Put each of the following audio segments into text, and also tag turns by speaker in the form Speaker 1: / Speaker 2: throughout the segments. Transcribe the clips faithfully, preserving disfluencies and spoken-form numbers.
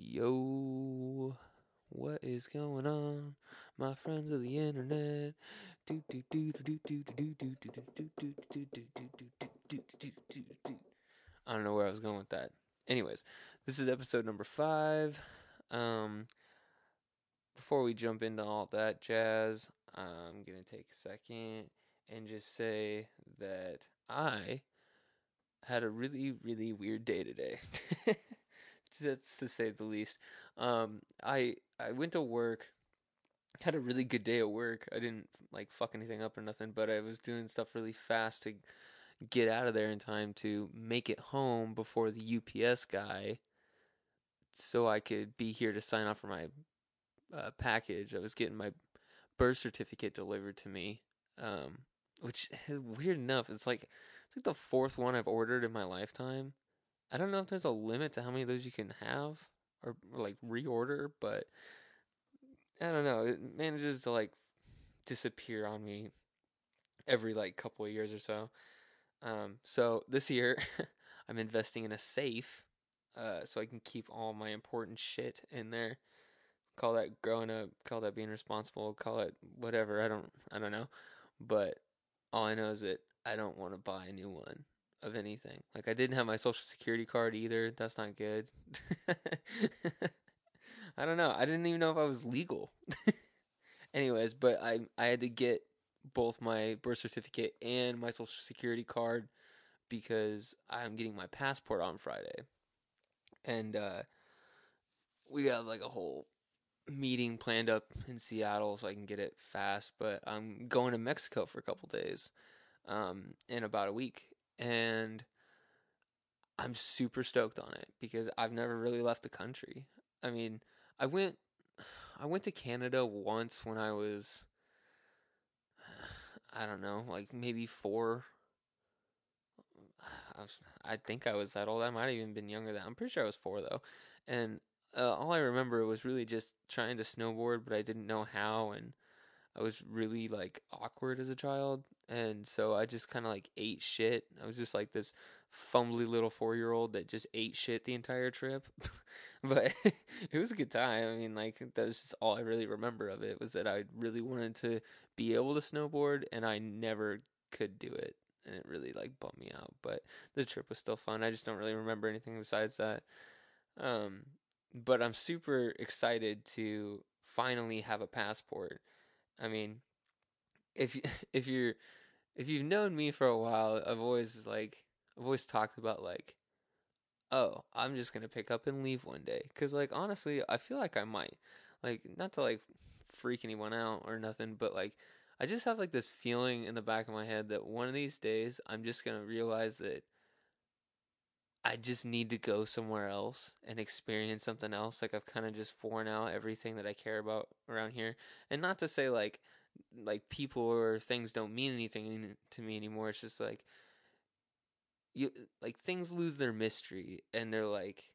Speaker 1: Yo, what is going on, my friends of the internet? Do do do do do do do do do do do do do do do do do do do. I don't know where I was going with that. Anyways, this is episode number five. Um, before we jump into all that jazz, I'm gonna take a second and just say that I had a really, really weird day today. That's to say the least. Um, I I went to work, had a really good day at work. I didn't like fuck anything up or nothing, but I was doing stuff really fast to get out of there in time to make it home before the U P S guy, so I could be here to sign off for my uh, package. I was getting my birth certificate delivered to me, um, which weird enough, it's like it's like the fourth one I've ordered in my lifetime. I don't know if there's a limit to how many of those you can have or, or like reorder, but I don't know. It manages to like disappear on me every like couple of years or so. Um, so this year, I'm investing in a safe, uh, so I can keep all my important shit in there. Call that growing up, call that being responsible, call it whatever. I don't, I don't know, but all I know is that I don't want to buy a new one of anything. Like I didn't have my social security card either. That's not good. I don't know. I didn't even know if I was legal. Anyways, but I I had to get both my birth certificate and my social security card because I'm getting my passport on Friday. And uh, we got like a whole meeting planned up in Seattle so I can get it fast, but I'm going to Mexico for a couple days um, in about a week. And I'm super stoked on it because I've never really left the country. I mean, I went I went to Canada once when I was I don't know, like maybe four. I, was, I think I was that old. I might have even been younger than. I'm pretty sure I was four though, and uh, all I remember was really just trying to snowboard, but I didn't know how, and I was really like awkward as a child, and so I just kind of like ate shit. I was just like this fumbly little four year old that just ate shit the entire trip, but it was a good time. I mean, like that was just all I really remember of it was that I really wanted to be able to snowboard, and I never could do it. And it really like bummed me out, but the trip was still fun. I just don't really remember anything besides that. Um, but I'm super excited to finally have a passport. I mean, if you, if you're if you've known me for a while, I've always like I've always talked about like, oh, I'm just gonna pick up and leave one day. Cause like honestly, I feel like I might. Like not to like freak anyone out or nothing, but like I just have like this feeling in the back of my head that one of these days I'm just gonna realize that I just need to go somewhere else and experience something else. Like I've kind of just worn out everything that I care about around here. And not to say like like people or things don't mean anything to me anymore. It's just like you like things lose their mystery and they're like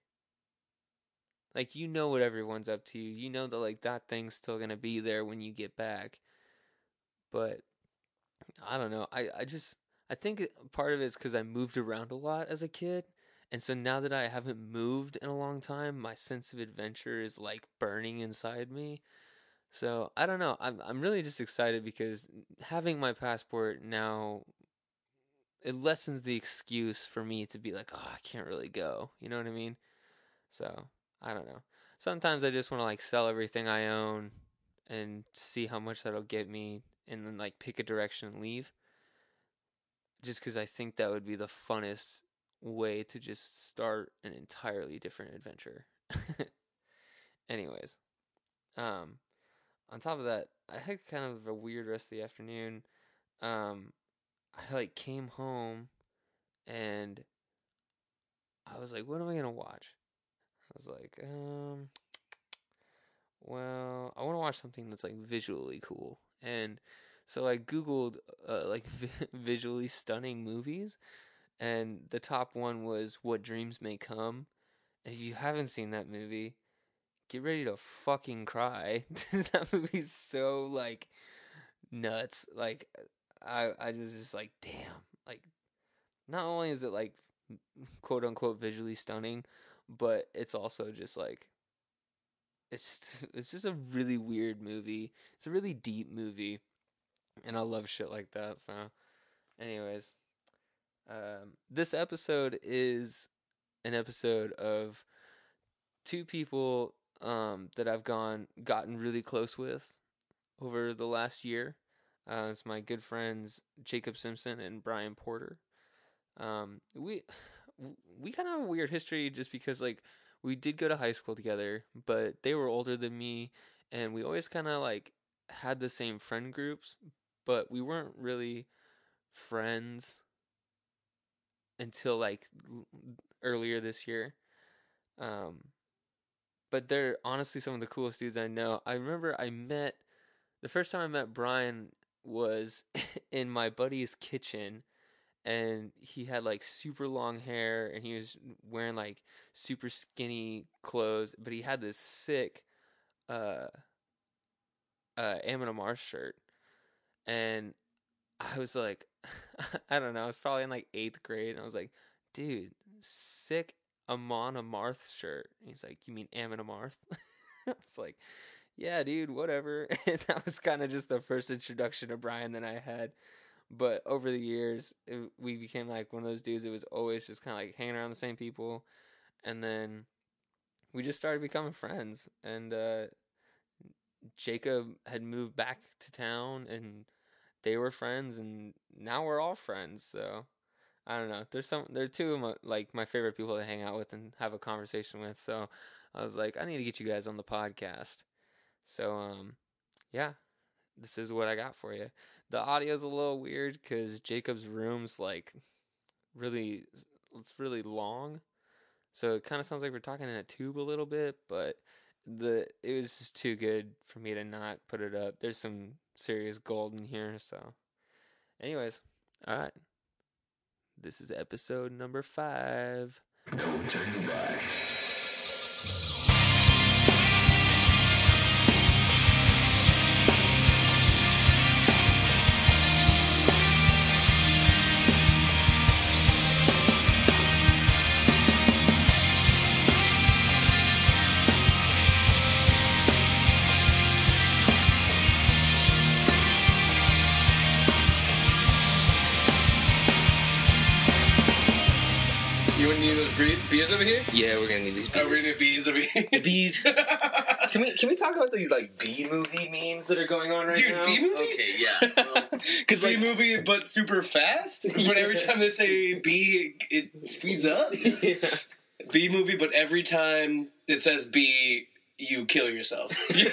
Speaker 1: like you know what everyone's up to. You know that like that thing's still going to be there when you get back. But I don't know. I I just I think part of it is cuz I moved around a lot as a kid. And so now that I haven't moved in a long time, my sense of adventure is like burning inside me. So I don't know. I'm I'm really just excited because having my passport now it lessens the excuse for me to be like, oh, I can't really go. You know what I mean? So I don't know. Sometimes I just want to like sell everything I own and see how much that'll get me, and then like pick a direction and leave. Just because I think that would be the funnest way to just start an entirely different adventure. Anyways, um, on top of that, I had kind of a weird rest of the afternoon. Um, I like came home and I was like, what am I gonna watch? I was like, um, well, I want to watch something that's like visually cool. And so I Googled uh, like vi- visually stunning movies, and the top one was What Dreams May Come. And if you haven't seen that movie, get ready to fucking cry. That movie's so like nuts. Like I I was just like, damn. Like not only is it like quote unquote visually stunning, but it's also just like it's just, it's just a really weird movie. It's a really deep movie, and I love shit like that. So, anyways, um, this episode is an episode of two people um, that I've gone gotten really close with over the last year. Uh, it's my good friends Jacob Simpson and Brian Porter. Um, we we kind of have a weird history just because like we did go to high school together, but they were older than me, and we always kind of like had the same friend groups, but we weren't really friends until like earlier this year. Um, but they're honestly some of the coolest dudes I know. I remember I met the first time I met Brian was in my buddy's kitchen, and he had like super long hair, and he was wearing like super skinny clothes, but he had this sick uh uh Amon Amarth shirt, and I was like I don't know, I was probably in like eighth grade, and I was like, dude, sick Amon Amarth shirt. And he's like, you mean Amon Amarth? I was like, yeah, dude, whatever. And that was kind of just the first introduction to Brian that I had. But over the years, it, we became like one of those dudes that was always just kind of like hanging around the same people. And then we just started becoming friends. And uh, Jacob had moved back to town, and they were friends, and now we're all friends. So I don't know. There's some. There are two of my like my favorite people to hang out with and have a conversation with. So I was like, I need to get you guys on the podcast. So um, yeah, this is what I got for you. The audio's a little weird because Jacob's room's like really, it's really long, so it kind of sounds like we're talking in a tube a little bit. But the it was just too good for me to not put it up. There's some serious gold in here. So, anyways, all right, this is episode number five. No turning back.
Speaker 2: You want to need those bre- beers over here?
Speaker 3: Yeah, we're gonna need these beers.
Speaker 2: Oh, we're gonna need bees over here.
Speaker 3: The bees. Can we can we talk about these like bee movie memes that are going on right
Speaker 2: Dude,
Speaker 3: now?
Speaker 2: bee movie?
Speaker 3: Okay, yeah.
Speaker 2: Because
Speaker 3: Well,
Speaker 2: bee movie, but super fast. But every time they say bee, it, it speeds up.
Speaker 3: yeah.
Speaker 2: Bee movie, but every time it says bee, you kill yourself.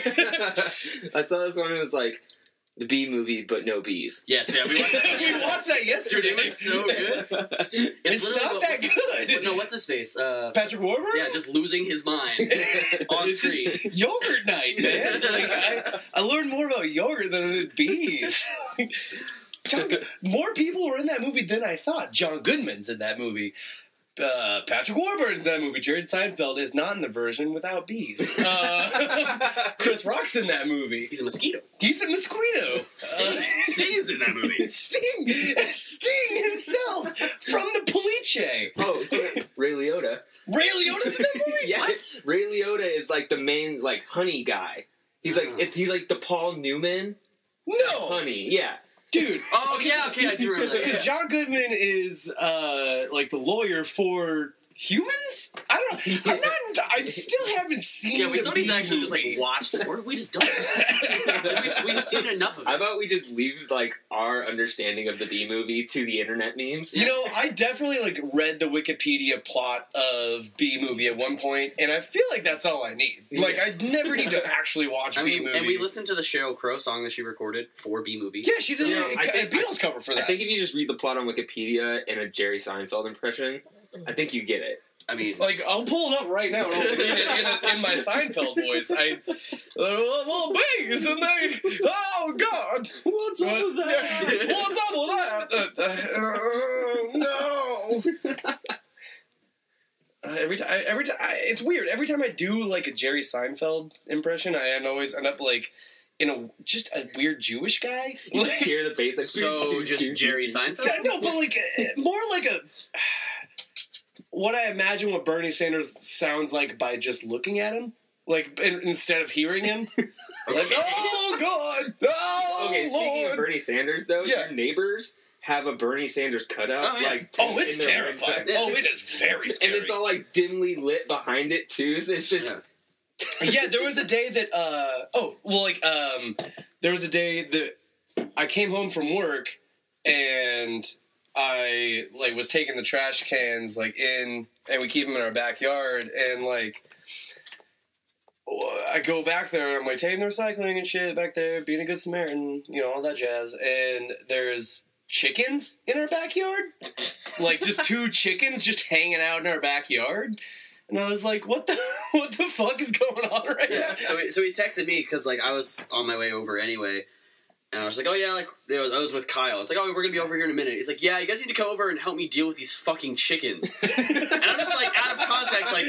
Speaker 3: I saw this one. It was like the bee movie, but no bees.
Speaker 4: Yes, yeah, we watched that.
Speaker 2: we watched that yesterday.
Speaker 4: Dude, it was so good.
Speaker 2: It's, it's
Speaker 4: literally
Speaker 2: not
Speaker 4: what-
Speaker 2: that
Speaker 4: what's-
Speaker 2: good.
Speaker 4: No, what's his face? Uh,
Speaker 2: Patrick Warburton?
Speaker 4: yeah, just losing his mind on
Speaker 2: It's
Speaker 4: screen.
Speaker 2: just yogurt night, man. Like I, I learned more about yogurt than I did bees. John, more people were in that movie than I thought. John Goodman's in that movie. Uh, Patrick Warburton's in that movie. Jared Seinfeld is not in the version without bees. Uh, Chris Rock's in that movie.
Speaker 4: He's a mosquito.
Speaker 2: He's a mosquito.
Speaker 4: Sting,
Speaker 2: Uh,
Speaker 4: Sting is in that movie.
Speaker 2: Sting, Sting himself from the Police.
Speaker 3: Oh, Ray Liotta.
Speaker 2: Ray Liotta's in that movie.
Speaker 3: Yes, Ray Liotta is like the main like honey guy. He's like it's he's like the Paul Newman
Speaker 2: No,
Speaker 3: honey. Yeah.
Speaker 2: dude.
Speaker 4: Oh, yeah, okay, I do remember that.
Speaker 2: Because John Goodman is uh, like the lawyer for humans. I don't know. I'm not. I still haven't seen.
Speaker 4: Yeah, we
Speaker 2: the
Speaker 4: still need
Speaker 2: Bee
Speaker 4: to actually just, like,
Speaker 2: movie.
Speaker 4: watch the... Or we just don't. we just, we've seen enough of
Speaker 3: How
Speaker 4: it.
Speaker 3: about we just leave like our understanding of the bee movie to the internet memes?
Speaker 2: You know, I definitely like read the Wikipedia plot of Bee Movie at one point, and I feel like that's all I need. Like, I never need to actually watch
Speaker 4: I
Speaker 2: Bee
Speaker 4: mean,
Speaker 2: Movie.
Speaker 4: and we listened to the Sheryl Crow song that she recorded for B Movie.
Speaker 2: Yeah, she's in
Speaker 4: So-
Speaker 2: a,
Speaker 3: I think-
Speaker 2: a Beatles cover for that.
Speaker 3: I think if you just read the plot on Wikipedia in a Jerry Seinfeld impression, I think you get it.
Speaker 4: I mean,
Speaker 2: Like, I'll pull it up right now and I'll read it in, a, in my Seinfeld voice. I, well, well, bees, and they, oh, God.
Speaker 3: What's
Speaker 2: up with that? What's up with that? Uh, uh, no. Uh, every time, every time, it's weird. Every time I do like a Jerry Seinfeld impression, I always end up like in a just a weird Jewish guy.
Speaker 3: You just hear the bass like
Speaker 4: so just Jerry Seinfeld?
Speaker 2: No, but like uh, more like a what I imagine what Bernie Sanders sounds like by just looking at him. Like in, instead of hearing him, like oh god, oh
Speaker 3: Okay, speaking
Speaker 2: Lord.
Speaker 3: of Bernie Sanders, though,
Speaker 2: Yeah.
Speaker 3: your neighbers have a Bernie Sanders cutout.
Speaker 4: Oh, yeah.
Speaker 3: like
Speaker 2: Oh, it's
Speaker 3: in their
Speaker 2: terrifying.
Speaker 3: window.
Speaker 2: Oh, it is very scary.
Speaker 3: And it's all like dimly lit behind it too. So it's just
Speaker 4: Yeah.
Speaker 2: Yeah, there was a day that uh oh well like um there was a day that I came home from work and I like was taking the trash cans like in and we keep them in our backyard and like I go back there and I'm like taking the recycling and shit back there, being a good Samaritan, you know, all that jazz, and there's chickens in our backyard, like just two chickens just hanging out in our backyard. And I was like, "What the, what the fuck is going on right
Speaker 4: Yeah.
Speaker 2: now?"
Speaker 4: So he, so he texted me because like I was on my way over anyway, and I was like, "Oh yeah, like you know, I was with Kyle. It's like, oh, we're gonna be over here in a minute." He's like, "Yeah, you guys need to come over and help me deal with these fucking chickens." And I'm just like out of context, like,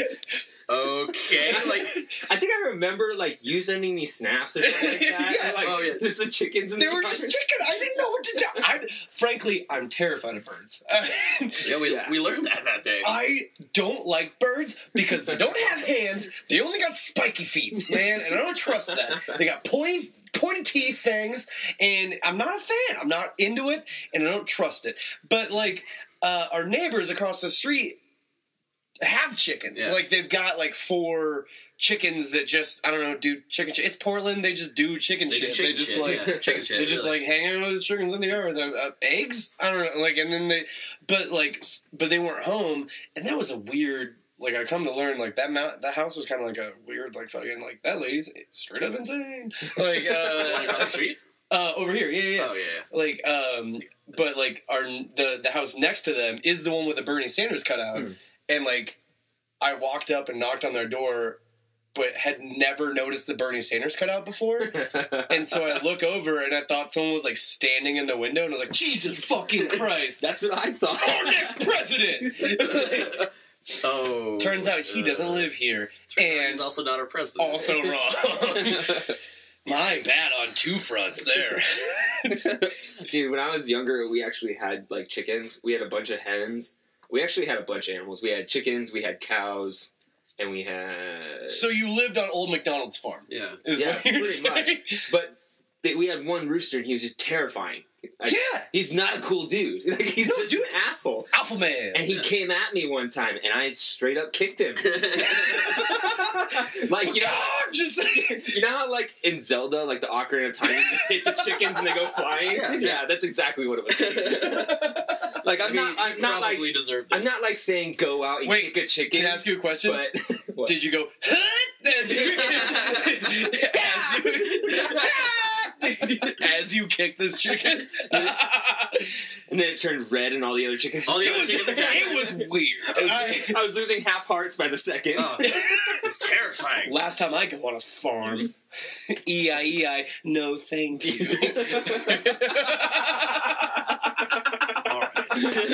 Speaker 4: okay, like
Speaker 3: I think I remember like you sending me snaps or something like that.
Speaker 2: Yeah.
Speaker 3: and, like,
Speaker 4: Oh, yeah.
Speaker 3: there's the chickens in
Speaker 2: They
Speaker 3: the
Speaker 2: were just chicken. I didn't know what to do. I, frankly, I'm terrified of birds.
Speaker 4: yeah, we
Speaker 3: Yeah.
Speaker 4: we learned that that day.
Speaker 2: I don't like birds because they don't have hands. They only got spiky feet, man, and I don't trust that. They got pointy, pointy teeth things, and I'm not a fan. I'm not into it, and I don't trust it. But like uh, our neighbors across the street have chickens.
Speaker 4: Yeah.
Speaker 2: Like they've got like four chickens that just I don't know do chicken shit. It's Portland. They just do chicken
Speaker 4: They do
Speaker 2: shit.
Speaker 4: chicken
Speaker 2: they just
Speaker 4: shit,
Speaker 2: like
Speaker 4: yeah. chicken shit.
Speaker 2: they're just
Speaker 4: really.
Speaker 2: like hanging out with the chickens in the yard. They're, uh, eggs? I don't know. Like and then they, but like, s- but they weren't home, and that was a weird. Like I come to learn, like that mount, that house was kind of like a weird, like fucking, like that lady's straight up insane. Like
Speaker 4: Like, on the
Speaker 2: uh,
Speaker 4: street.
Speaker 2: uh, over here, yeah, yeah. yeah.
Speaker 4: Oh yeah.
Speaker 2: Like, um, but like our the the house next to them is the one with the Bernie Sanders cutout,
Speaker 4: Mm.
Speaker 2: and like I walked up and knocked on their door, but had never noticed the Bernie Sanders cutout before, and so I look over and I thought someone was like standing in the window, and I was like, Jesus fucking Christ,
Speaker 3: That's what I thought.
Speaker 2: our next president.
Speaker 4: Oh.
Speaker 2: Turns out he doesn't live here,
Speaker 4: And he's
Speaker 2: and
Speaker 4: also not our president.
Speaker 2: also wrong. My bad on two fronts there.
Speaker 3: Dude, when I was younger, we actually had like chickens. We had a bunch of hens. We actually had a bunch of animals. We had chickens, we had cows, and we had.
Speaker 2: So you lived on Old McDonald's farm,
Speaker 4: Yeah.
Speaker 2: is
Speaker 3: Yeah,
Speaker 2: what you're
Speaker 3: pretty
Speaker 2: saying?
Speaker 3: much. But they, we had one rooster, and he was just terrifying. Like,
Speaker 2: Yeah,
Speaker 3: he's not a cool dude. Like, he's
Speaker 2: No,
Speaker 3: just
Speaker 2: dude.
Speaker 3: an asshole.
Speaker 2: Alpha Man.
Speaker 3: And he
Speaker 4: Yeah.
Speaker 3: came at me one time, and I straight up kicked him. Like you know,
Speaker 2: God, just
Speaker 3: you know how like in Zelda, like the Ocarina of Time, you just hit the chickens and they go flying.
Speaker 4: Yeah,
Speaker 3: Yeah,
Speaker 4: yeah.
Speaker 3: that's exactly what it was. Like I'm
Speaker 4: I mean,
Speaker 3: not, I'm
Speaker 4: he
Speaker 3: not like,
Speaker 4: probably deserved it.
Speaker 3: I'm not like saying go out and
Speaker 2: Wait,
Speaker 3: kick a chicken.
Speaker 2: can I ask you a question?
Speaker 3: But what?
Speaker 2: Did you go as you as you, as you kick this chicken?
Speaker 3: And then it turned red, and all the other chickens.
Speaker 4: All the
Speaker 2: it
Speaker 4: other
Speaker 2: was
Speaker 4: chickens attacked.
Speaker 2: it was weird.
Speaker 3: I was,
Speaker 2: I-
Speaker 3: I was losing half hearts by the second.
Speaker 4: Oh, it's terrifying.
Speaker 2: last time I go on a farm, E I E I, no thank you.
Speaker 4: All right.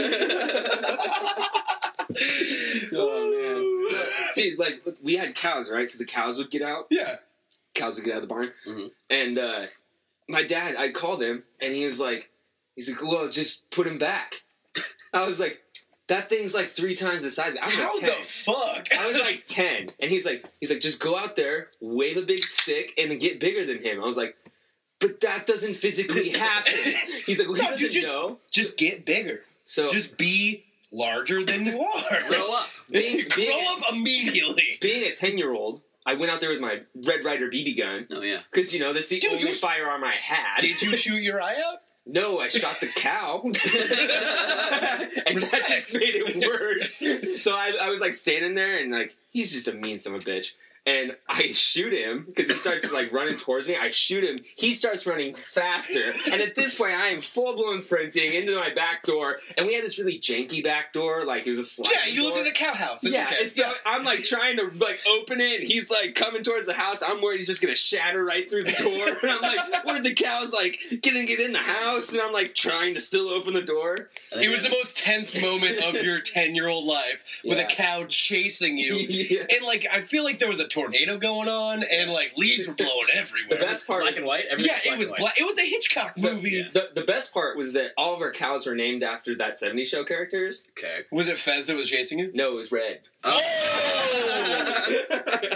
Speaker 3: Oh man, dude! Like we had cows, right? So the cows would get out.
Speaker 2: Yeah.
Speaker 3: Cows would get out of the barn,
Speaker 4: Mhm.
Speaker 3: and uh, my dad, I called him, and he was like, "He's like, well, just put him back." I was like, "That thing's like three times the size." I was
Speaker 2: How
Speaker 3: like
Speaker 2: the
Speaker 3: ten.
Speaker 2: fuck?
Speaker 3: I was like ten, and he's like, he's like, just go out there, wave a big stick, and then get bigger than him. I was like, but that doesn't physically happen. He's like, well, he
Speaker 2: No,
Speaker 3: doesn't
Speaker 2: dude, just-
Speaker 3: know.
Speaker 2: just get bigger.
Speaker 3: So
Speaker 2: Just be larger than you are.
Speaker 4: Grow up.
Speaker 3: being,
Speaker 2: Grow
Speaker 3: being,
Speaker 2: up immediately.
Speaker 3: being a ten-year-old, I went out there with my Red Ryder B B gun.
Speaker 4: Oh yeah.
Speaker 3: Because, you know, that's the
Speaker 2: Dude,
Speaker 3: only
Speaker 2: you-
Speaker 3: firearm I had.
Speaker 2: Did you shoot your eye out?
Speaker 3: No, I shot the cow. And that
Speaker 2: Respect.
Speaker 3: just made it worse. So I, I was, like, standing there, and, like, he's just a mean son of a bitch. And I shoot him, because he starts, like, running towards me. I shoot him. He starts running faster. And at this point, I am full-blown sprinting into my back door. And we had this really janky back door. Like, it was a sliding
Speaker 2: Yeah, you live
Speaker 3: door.
Speaker 2: in a cow house. It's
Speaker 3: Yeah,
Speaker 2: okay.
Speaker 3: and so I'm like trying to like open it, and he's like coming towards the house. I'm worried he's just gonna shatter right through the door. And I'm like, where the cow's like getting get in the house, and I'm like trying to still open the door.
Speaker 2: It was the most tense moment of your ten-year-old life with
Speaker 3: Yeah.
Speaker 2: a cow chasing you.
Speaker 3: Yeah.
Speaker 2: And, like, I feel like there was a tornado going on, and, like, leaves were blowing
Speaker 3: The
Speaker 2: everywhere.
Speaker 3: best part
Speaker 4: Black
Speaker 3: was,
Speaker 4: and white.
Speaker 2: yeah,
Speaker 4: Everything's
Speaker 2: it
Speaker 4: black
Speaker 2: was
Speaker 4: and white.
Speaker 2: black. It was a Hitchcock
Speaker 3: So-
Speaker 2: movie.
Speaker 4: yeah.
Speaker 3: the the best part was that all of our cows were named after that seventies show characters.
Speaker 4: Okay.
Speaker 2: Was it Fez that was chasing you?
Speaker 3: No, it was Red.
Speaker 4: Oh.
Speaker 2: Oh!
Speaker 4: Badass.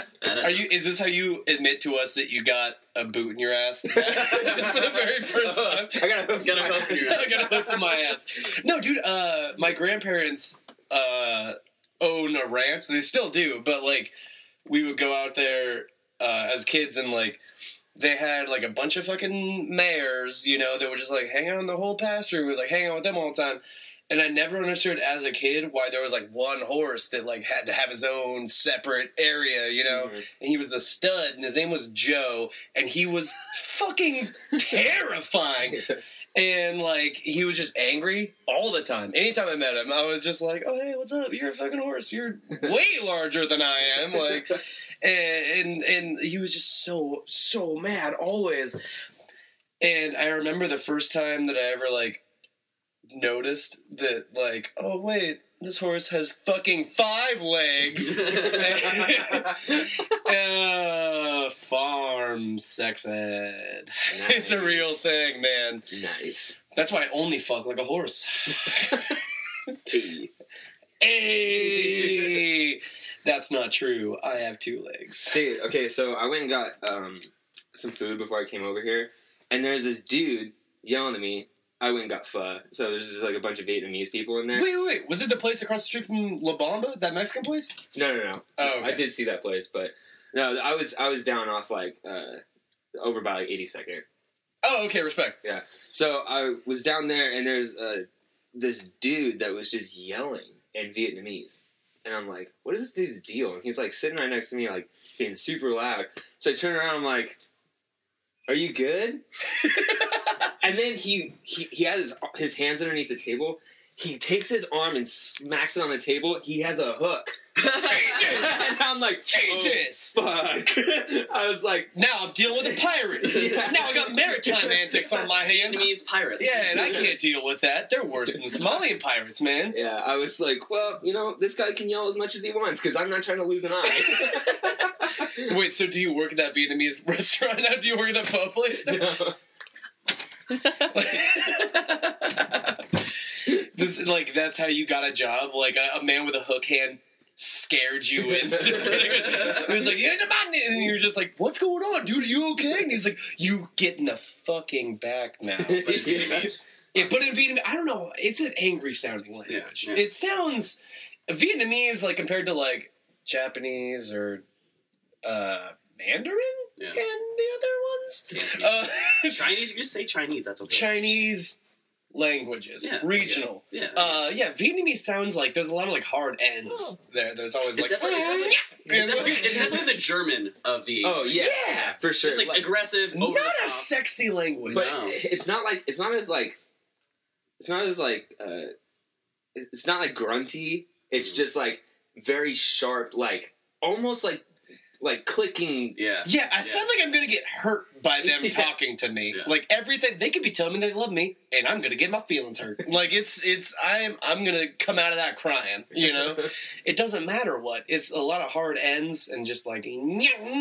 Speaker 2: Are you? Is this how you admit to us that you got a boot in your ass for the very first time?
Speaker 3: I got a hoof.
Speaker 4: Got a hoof in your ass.
Speaker 2: I got a hoof in my ass. No, dude. Uh, my grandparents uh own a ranch. They still do, but like we would go out there uh, as kids and like. They had, like, a bunch of fucking mares, you know, that would just, like, hang out in the whole pasture. We would, like, hang out with them all the time. And I never understood as a kid why there was, like, one horse that, like, had to have his own separate area, you know?
Speaker 3: Mm-hmm.
Speaker 2: And he was the stud, and his name was Joe. And he was fucking terrifying. And, like, he was just angry all the time. Anytime I met him, I was just like, oh, hey, what's up? You're a fucking horse. You're way larger than I am. Like, and, and, and he was just so, so mad always. And I remember the first time that I ever, like, noticed that, like, oh, wait, this horse has fucking five legs. uh, farm sex ed.
Speaker 3: Nice.
Speaker 2: It's a real thing, man.
Speaker 3: Nice.
Speaker 2: That's why I only fuck like a horse.
Speaker 3: Hey.
Speaker 2: Hey! That's not true. I have two legs.
Speaker 3: Dude, okay, so I went and got um, some food before I came over here, and there's this dude yelling at me. I went and got pho. So there's just like a bunch of Vietnamese people in there.
Speaker 2: Wait, wait, wait. Was it the place across the street from La Bamba? That Mexican place?
Speaker 3: No, no, no.
Speaker 2: Oh, okay.
Speaker 3: I did see that place, but no, I was I was down off like uh, over by like eighty-second.
Speaker 2: Oh, okay, respect.
Speaker 3: So I was down there, and there's uh, this dude that was just yelling in Vietnamese, and I'm like, "What is this dude's deal?" And he's like sitting right next to me, like being super loud. So I turn around, I'm like, "Are you good?" And then he, he he had his his hands underneath the table. He takes his arm and smacks it on the table. He has a hook. Jesus! And I'm like,
Speaker 2: Jesus!
Speaker 3: Oh, fuck. I was like,
Speaker 2: now I'm dealing with a pirate.
Speaker 3: Yeah.
Speaker 2: Now I got maritime antics on my hands.
Speaker 4: Vietnamese pirates.
Speaker 2: Yeah, and I can't deal with that. They're worse than the Somalian pirates, man.
Speaker 3: yeah, I was like, well, you know, this guy can yell as much as he wants because I'm not trying to lose an eye.
Speaker 2: Wait, so do you work at that Vietnamese restaurant now? Do you work at that pho place now? This, like, that's how you got a job? Like, a, a man with a hook hand scared you into He was like, yeah, and you're just like, what's going on, dude? Are you okay? And he's like, you get in the fucking back now. But in Vietnamese. Yeah, but in Vietnamese, I don't know. It's an angry sounding language.
Speaker 4: Yeah, yeah.
Speaker 2: It sounds Vietnamese, like, compared to, like, Japanese or uh, Mandarin
Speaker 4: Yeah.
Speaker 2: and the other ones.
Speaker 4: Yeah.
Speaker 2: Uh,
Speaker 4: Chinese, you just say Chinese, that's okay.
Speaker 2: Chinese languages,
Speaker 4: Yeah,
Speaker 2: regional.
Speaker 4: Yeah.
Speaker 2: Uh, yeah, Vietnamese sounds like there's a lot of like hard ends
Speaker 4: Oh.
Speaker 2: there. There's always
Speaker 4: It's
Speaker 2: like
Speaker 4: definitely, it's, definitely, it's, definitely, it's definitely the German of the.
Speaker 3: Oh yeah,
Speaker 2: Yeah.
Speaker 3: for sure.
Speaker 4: Just like,
Speaker 3: Like,
Speaker 4: aggressive, over
Speaker 2: not
Speaker 4: the
Speaker 2: a
Speaker 4: top.
Speaker 2: sexy language.
Speaker 3: but
Speaker 4: No.
Speaker 3: it's not like it's not as like it's not as like uh, it's not like grunty. It's
Speaker 4: Mm.
Speaker 3: just like very sharp, like almost like like clicking.
Speaker 4: Yeah.
Speaker 2: yeah, I sound like I'm gonna get hurt by them
Speaker 3: Yeah.
Speaker 2: talking to me.
Speaker 4: Yeah.
Speaker 2: Like everything, they could be telling me they love me, and I'm gonna get my feelings hurt. Like it's it's I'm I'm gonna come out of that crying. You know, it doesn't matter what. It's a lot of hard ends and just like and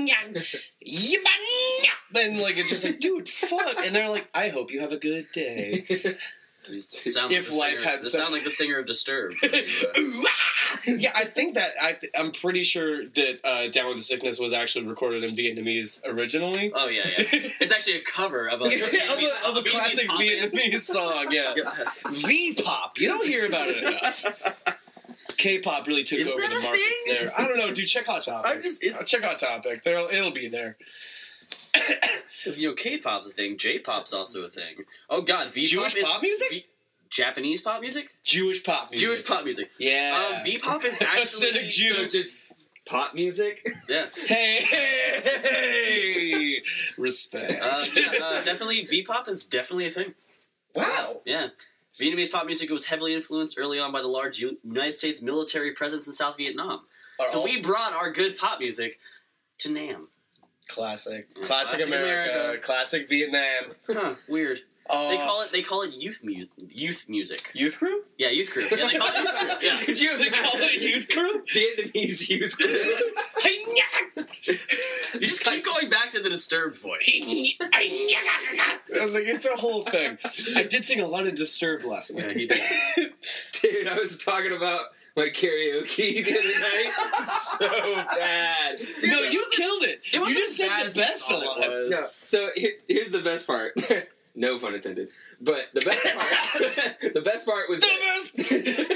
Speaker 2: like it's just like, dude, fuck. And they're like, I hope you have a good day.
Speaker 4: You sound
Speaker 2: If
Speaker 4: like the
Speaker 2: life
Speaker 4: singer,
Speaker 2: had
Speaker 4: you
Speaker 2: some-
Speaker 4: sound like the singer of Disturbed. Uh,
Speaker 2: Ooh, ah! Yeah, I think that I, I'm pretty sure that uh, "Down with the Sickness" was actually recorded in Vietnamese originally.
Speaker 4: oh yeah, yeah. It's actually a cover of a,
Speaker 2: of a, of a classic
Speaker 4: pop band.
Speaker 2: Vietnamese song. Yeah, V-pop. You don't hear about it enough. K-pop really took
Speaker 4: Is
Speaker 2: over
Speaker 4: that
Speaker 2: the
Speaker 4: a
Speaker 2: markets
Speaker 4: thing?
Speaker 2: there. I don't know, dude. Check Hot Topic.
Speaker 4: I'm just- it's-
Speaker 2: Uh, check Hot Topic. There, it'll be there.
Speaker 4: Because you know, K-pop's a thing. J-pop's also a thing. Oh god, V-pop
Speaker 2: Jewish
Speaker 4: is,
Speaker 2: pop music?
Speaker 4: V- Japanese pop music?
Speaker 2: Jewish pop music.
Speaker 4: Jewish pop music.
Speaker 2: Yeah.
Speaker 4: Um, V-pop is actually
Speaker 2: Hasidic Jew.
Speaker 3: So just pop music.
Speaker 4: yeah.
Speaker 2: Hey, hey, hey, respect.
Speaker 4: Uh, yeah, uh, definitely V-pop is definitely a thing.
Speaker 2: Wow.
Speaker 4: Yeah. Vietnamese pop music was heavily influenced early on by the large U- United States military presence in South Vietnam.
Speaker 2: Are
Speaker 4: So
Speaker 2: all-
Speaker 4: we brought our good pop music to Nam.
Speaker 2: Classic.
Speaker 4: Yeah,
Speaker 2: Classic,
Speaker 4: classic
Speaker 2: America,
Speaker 4: America.
Speaker 2: Classic Vietnam.
Speaker 4: Huh, weird.
Speaker 2: Uh,
Speaker 4: They call it they call it youth mu- youth music.
Speaker 2: Youth Crew?
Speaker 4: Yeah, youth crew. Yeah, they call it youth crew. Yeah.
Speaker 3: Could you
Speaker 2: They call it Youth Crew?
Speaker 3: Vietnamese youth crew?
Speaker 4: You just keep going back to the Disturbed voice.
Speaker 2: Like, it's a whole thing. I did sing a lot of Disturbed last
Speaker 4: Yeah,
Speaker 2: night.
Speaker 4: he did.
Speaker 3: Dude, I was talking about my karaoke the other night. So bad.
Speaker 2: No, you killed it.
Speaker 4: It wasn't
Speaker 2: You just
Speaker 4: as bad
Speaker 2: said
Speaker 4: as
Speaker 2: the
Speaker 4: you
Speaker 2: best a
Speaker 4: thought it
Speaker 2: lot.
Speaker 4: was.
Speaker 3: No, so here, here's the best part. No pun intended. But the best part, the best part was
Speaker 2: The best, the best, the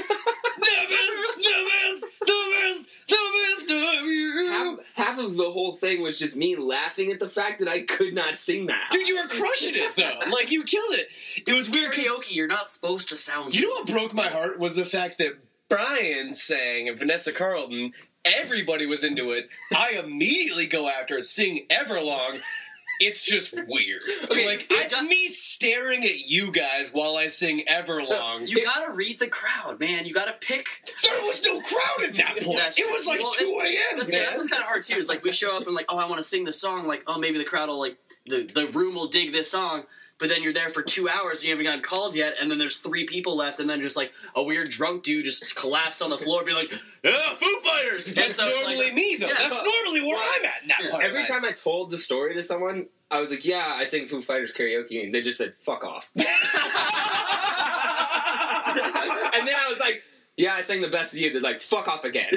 Speaker 2: best, the best, the best of you.
Speaker 3: half, half of the whole thing was just me laughing at the fact that I could not sing that.
Speaker 2: Dude, you were crushing it though. Like you killed it. It was weird. 'Cause
Speaker 4: Karaoke, you're not supposed to sound.
Speaker 2: you know what broke my heart was the fact that Brian sang and Vanessa Carlton. Everybody was into it. I immediately go after it, sing Everlong. It's just weird.
Speaker 3: Okay,
Speaker 2: like
Speaker 4: you
Speaker 2: it's
Speaker 4: got-
Speaker 2: me staring at you guys while I sing Everlong.
Speaker 4: You gotta read the crowd, man. You gotta pick.
Speaker 2: There was no crowd at that point.
Speaker 4: That's
Speaker 2: It
Speaker 4: true.
Speaker 2: was like
Speaker 4: Well,
Speaker 2: two
Speaker 4: it's-
Speaker 2: a.m.
Speaker 4: That's,
Speaker 2: man.
Speaker 4: that's what's kind of hard too. Is like we show up and like, oh, I want to sing the song. Like, oh, maybe the crowd will like the the room will dig this song. But then you're there for two hours and you haven't gotten called yet, and then there's three people left, and then just like a weird drunk dude just collapsed on the floor, and be like, "Yeah, Foo Fighters." And
Speaker 2: That's
Speaker 4: so it's
Speaker 2: normally
Speaker 4: like,
Speaker 2: me, though.
Speaker 4: Yeah.
Speaker 2: That's normally where I'm at in that
Speaker 4: Yeah.
Speaker 2: part.
Speaker 3: Every
Speaker 2: of it.
Speaker 3: time I told the story to someone, I was like, "Yeah, I sing Foo Fighters karaoke," and they just said, "Fuck off." And then I was like, "Yeah, I sang the best of you." They're like, "Fuck off again."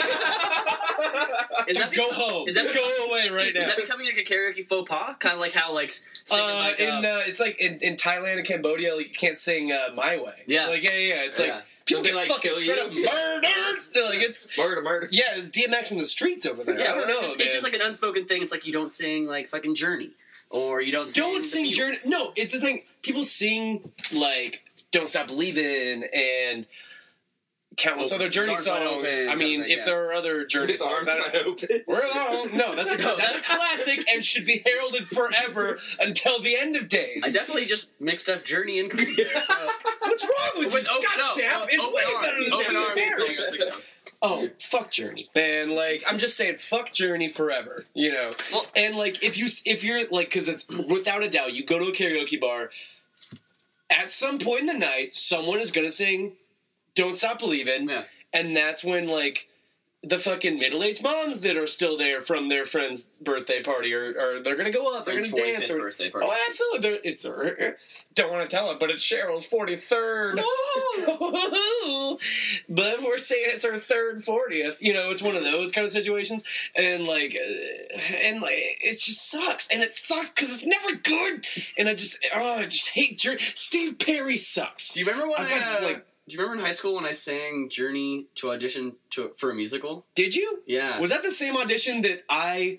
Speaker 4: Is that
Speaker 2: go
Speaker 4: become-
Speaker 2: home.
Speaker 4: Is that
Speaker 2: go away right now?
Speaker 4: Is that becoming like a karaoke faux pas? Kind of like how like singing
Speaker 2: Uh,
Speaker 4: like
Speaker 2: in
Speaker 4: uh,
Speaker 2: uh, it's like in, in Thailand and Cambodia, like, you can't sing uh, "My Way."
Speaker 4: Yeah.
Speaker 2: like yeah, yeah. yeah. It's
Speaker 4: Yeah.
Speaker 2: like people
Speaker 3: Don't
Speaker 2: get
Speaker 3: they, like,
Speaker 2: fucking
Speaker 3: kill
Speaker 2: straight
Speaker 3: you?
Speaker 2: up murdered. Like it's
Speaker 3: Murder, murder.
Speaker 2: yeah, it's D M X in the streets over there.
Speaker 4: yeah,
Speaker 2: I don't
Speaker 4: it's
Speaker 2: know,
Speaker 4: just,
Speaker 2: man.
Speaker 4: it's just like an unspoken thing. It's like you don't sing like fucking Journey, or you don't sing
Speaker 2: don't
Speaker 4: the
Speaker 2: sing
Speaker 4: Beatles.
Speaker 2: Journey. No, it's the thing. People sing like "Don't Stop Believing" and countless
Speaker 4: Open.
Speaker 2: other Journey
Speaker 4: Arms Wide
Speaker 2: songs.
Speaker 4: Open,
Speaker 2: I mean,
Speaker 4: yeah.
Speaker 2: if there are other Journey
Speaker 3: With
Speaker 2: songs,
Speaker 3: arms
Speaker 2: I don't-
Speaker 3: wide open.
Speaker 2: We're alone. No, that's a,
Speaker 4: No,
Speaker 2: that's a classic and should be heralded forever until the end of days.
Speaker 4: I definitely just mixed up Journey and Creed there. So.
Speaker 2: What's wrong with you?
Speaker 4: With
Speaker 2: Scott
Speaker 4: open- no,
Speaker 2: Stapp
Speaker 4: uh,
Speaker 2: is
Speaker 4: open
Speaker 2: way
Speaker 4: arms.
Speaker 2: better than
Speaker 4: Open
Speaker 2: Steve
Speaker 4: arms is
Speaker 2: Perry.
Speaker 4: the thing I was thinking of.
Speaker 2: Oh, fuck Journey, man! Like I'm just saying, fuck Journey forever. You know,
Speaker 4: Well-
Speaker 2: and like if you if you're like, because it's without a doubt, you go to a karaoke bar. At some point in the night, someone is gonna sing "Don't Stop Believing,"
Speaker 4: Yeah.
Speaker 2: and that's when like the fucking middle-aged moms that are still there from their friend's birthday party, or, or they're gonna go up, they're
Speaker 4: Friend's
Speaker 2: gonna dance,
Speaker 4: forty-fifth
Speaker 2: or
Speaker 4: birthday party.
Speaker 2: oh, absolutely, they're, it's their, don't want to tell it, but it's Cheryl's forty-third. But we're saying it's her third fortieth. You know, it's one of those kind of situations, and like, uh, and like, it just sucks, and it sucks because it's never good, and I just, oh, I just hate Journey. Steve Perry sucks.
Speaker 4: Do you remember when
Speaker 2: I've
Speaker 4: I,
Speaker 2: got,
Speaker 4: uh,
Speaker 2: like-
Speaker 4: do you remember in high school when I sang Journey to audition to for a musical?
Speaker 2: Did you?
Speaker 4: Yeah.
Speaker 2: Was that the same audition that I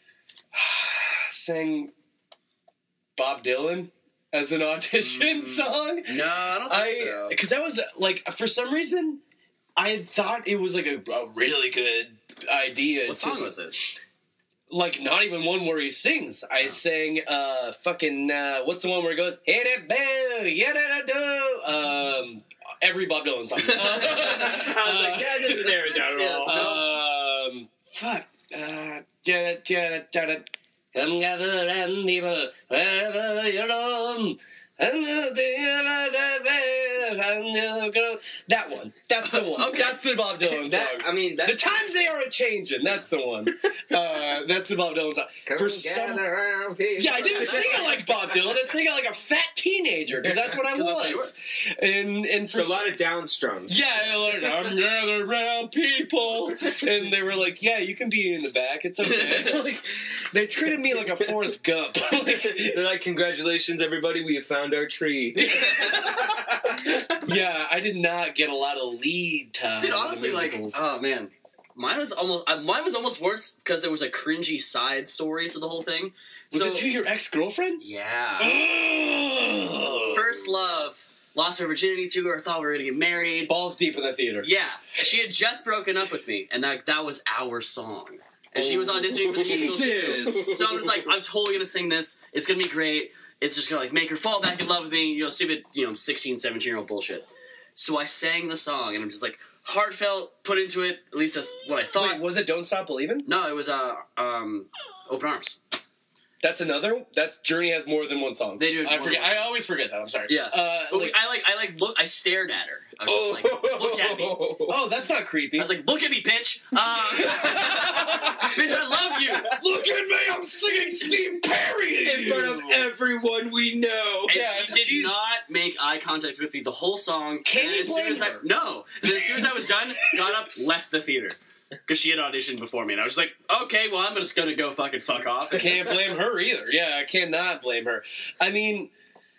Speaker 2: sang Bob Dylan as an audition
Speaker 4: Mm.
Speaker 2: song?
Speaker 4: No, I don't think
Speaker 2: I
Speaker 4: so.
Speaker 2: because that was like for some reason I had thought it was like a, a really good idea.
Speaker 4: What
Speaker 2: to
Speaker 4: song
Speaker 2: s-
Speaker 4: was it?
Speaker 2: Like not even one where he sings. I sang uh fucking uh what's the one where he goes hit it boo yeah da da do um every Bob Dylan song.
Speaker 3: I was like, that doesn't narrow it down at all.
Speaker 2: Um fuck uh da da da da come gather and people wherever you're on. And that one. That's the one.
Speaker 4: Okay.
Speaker 2: That's the Bob Dylan song.
Speaker 3: That, I mean, that
Speaker 2: The times they are a changing. That's the one. Uh, that's the Bob Dylan song.
Speaker 3: Come
Speaker 2: For some,
Speaker 3: gather around, people.
Speaker 2: yeah, I didn't sing it like Bob Dylan. I sang it like a fat teenager because that's what I
Speaker 4: 'Cause that's what you
Speaker 2: was. And and for
Speaker 3: It's a lot of down strums.
Speaker 2: yeah, like I'm gathered around people, and they were like, "Yeah, you can be in the back. It's okay." Like they treated me like a Forrest Gump. Like,
Speaker 3: They're like, congratulations, everybody, we have found our tree.
Speaker 2: yeah, I did not get a lot of lead time.
Speaker 4: Dude,
Speaker 2: in the
Speaker 4: honestly, like,
Speaker 2: musicals.
Speaker 4: oh man, mine was almost uh, mine was almost worse because there was a cringy side story to the whole thing.
Speaker 2: was
Speaker 4: so
Speaker 2: it to your ex girlfriend?
Speaker 4: yeah, first love, lost her virginity to her, thought we were gonna get married.
Speaker 2: Balls deep in the theater.
Speaker 4: Yeah, she had just broken up with me, and that that was our song. And she was auditioning for the musical too.
Speaker 2: Jesus.
Speaker 4: So I'm just like, I'm totally gonna sing this. It's gonna be great. It's just gonna like make her fall back in love with me. You know, stupid, you know, sixteen, seventeen year old bullshit. So I sang the song, and I'm just like heartfelt, put into it. At least that's what I thought.
Speaker 2: Wait, was it "Don't Stop Believing"?
Speaker 4: No, it was uh um Open Arms.
Speaker 2: That's another. That's Journey has more than one song.
Speaker 4: They do
Speaker 2: I
Speaker 4: more
Speaker 2: forget.
Speaker 4: than
Speaker 2: I always forget that. I'm sorry.
Speaker 4: Yeah.
Speaker 2: Uh,
Speaker 4: But
Speaker 2: like,
Speaker 4: I like I like look. I stared at her. I was just like, look at me.
Speaker 2: oh, that's not creepy.
Speaker 4: I was like, look at me, bitch. Uh, bitch, I love you.
Speaker 2: Look at me, I'm singing Steve Perry
Speaker 3: In front of everyone we know.
Speaker 4: And
Speaker 2: Yeah,
Speaker 4: she did
Speaker 2: she's-
Speaker 4: not make eye contact with me the whole song.
Speaker 2: Can
Speaker 4: and
Speaker 2: you
Speaker 4: as soon
Speaker 2: blame
Speaker 4: as I
Speaker 2: her?
Speaker 4: no, and as soon as I was done, got up, left the theater because she had auditioned before me, and I was just like, okay, well, I'm just gonna go fucking fuck off.
Speaker 2: I can't blame her either. Yeah, I cannot blame her. I mean,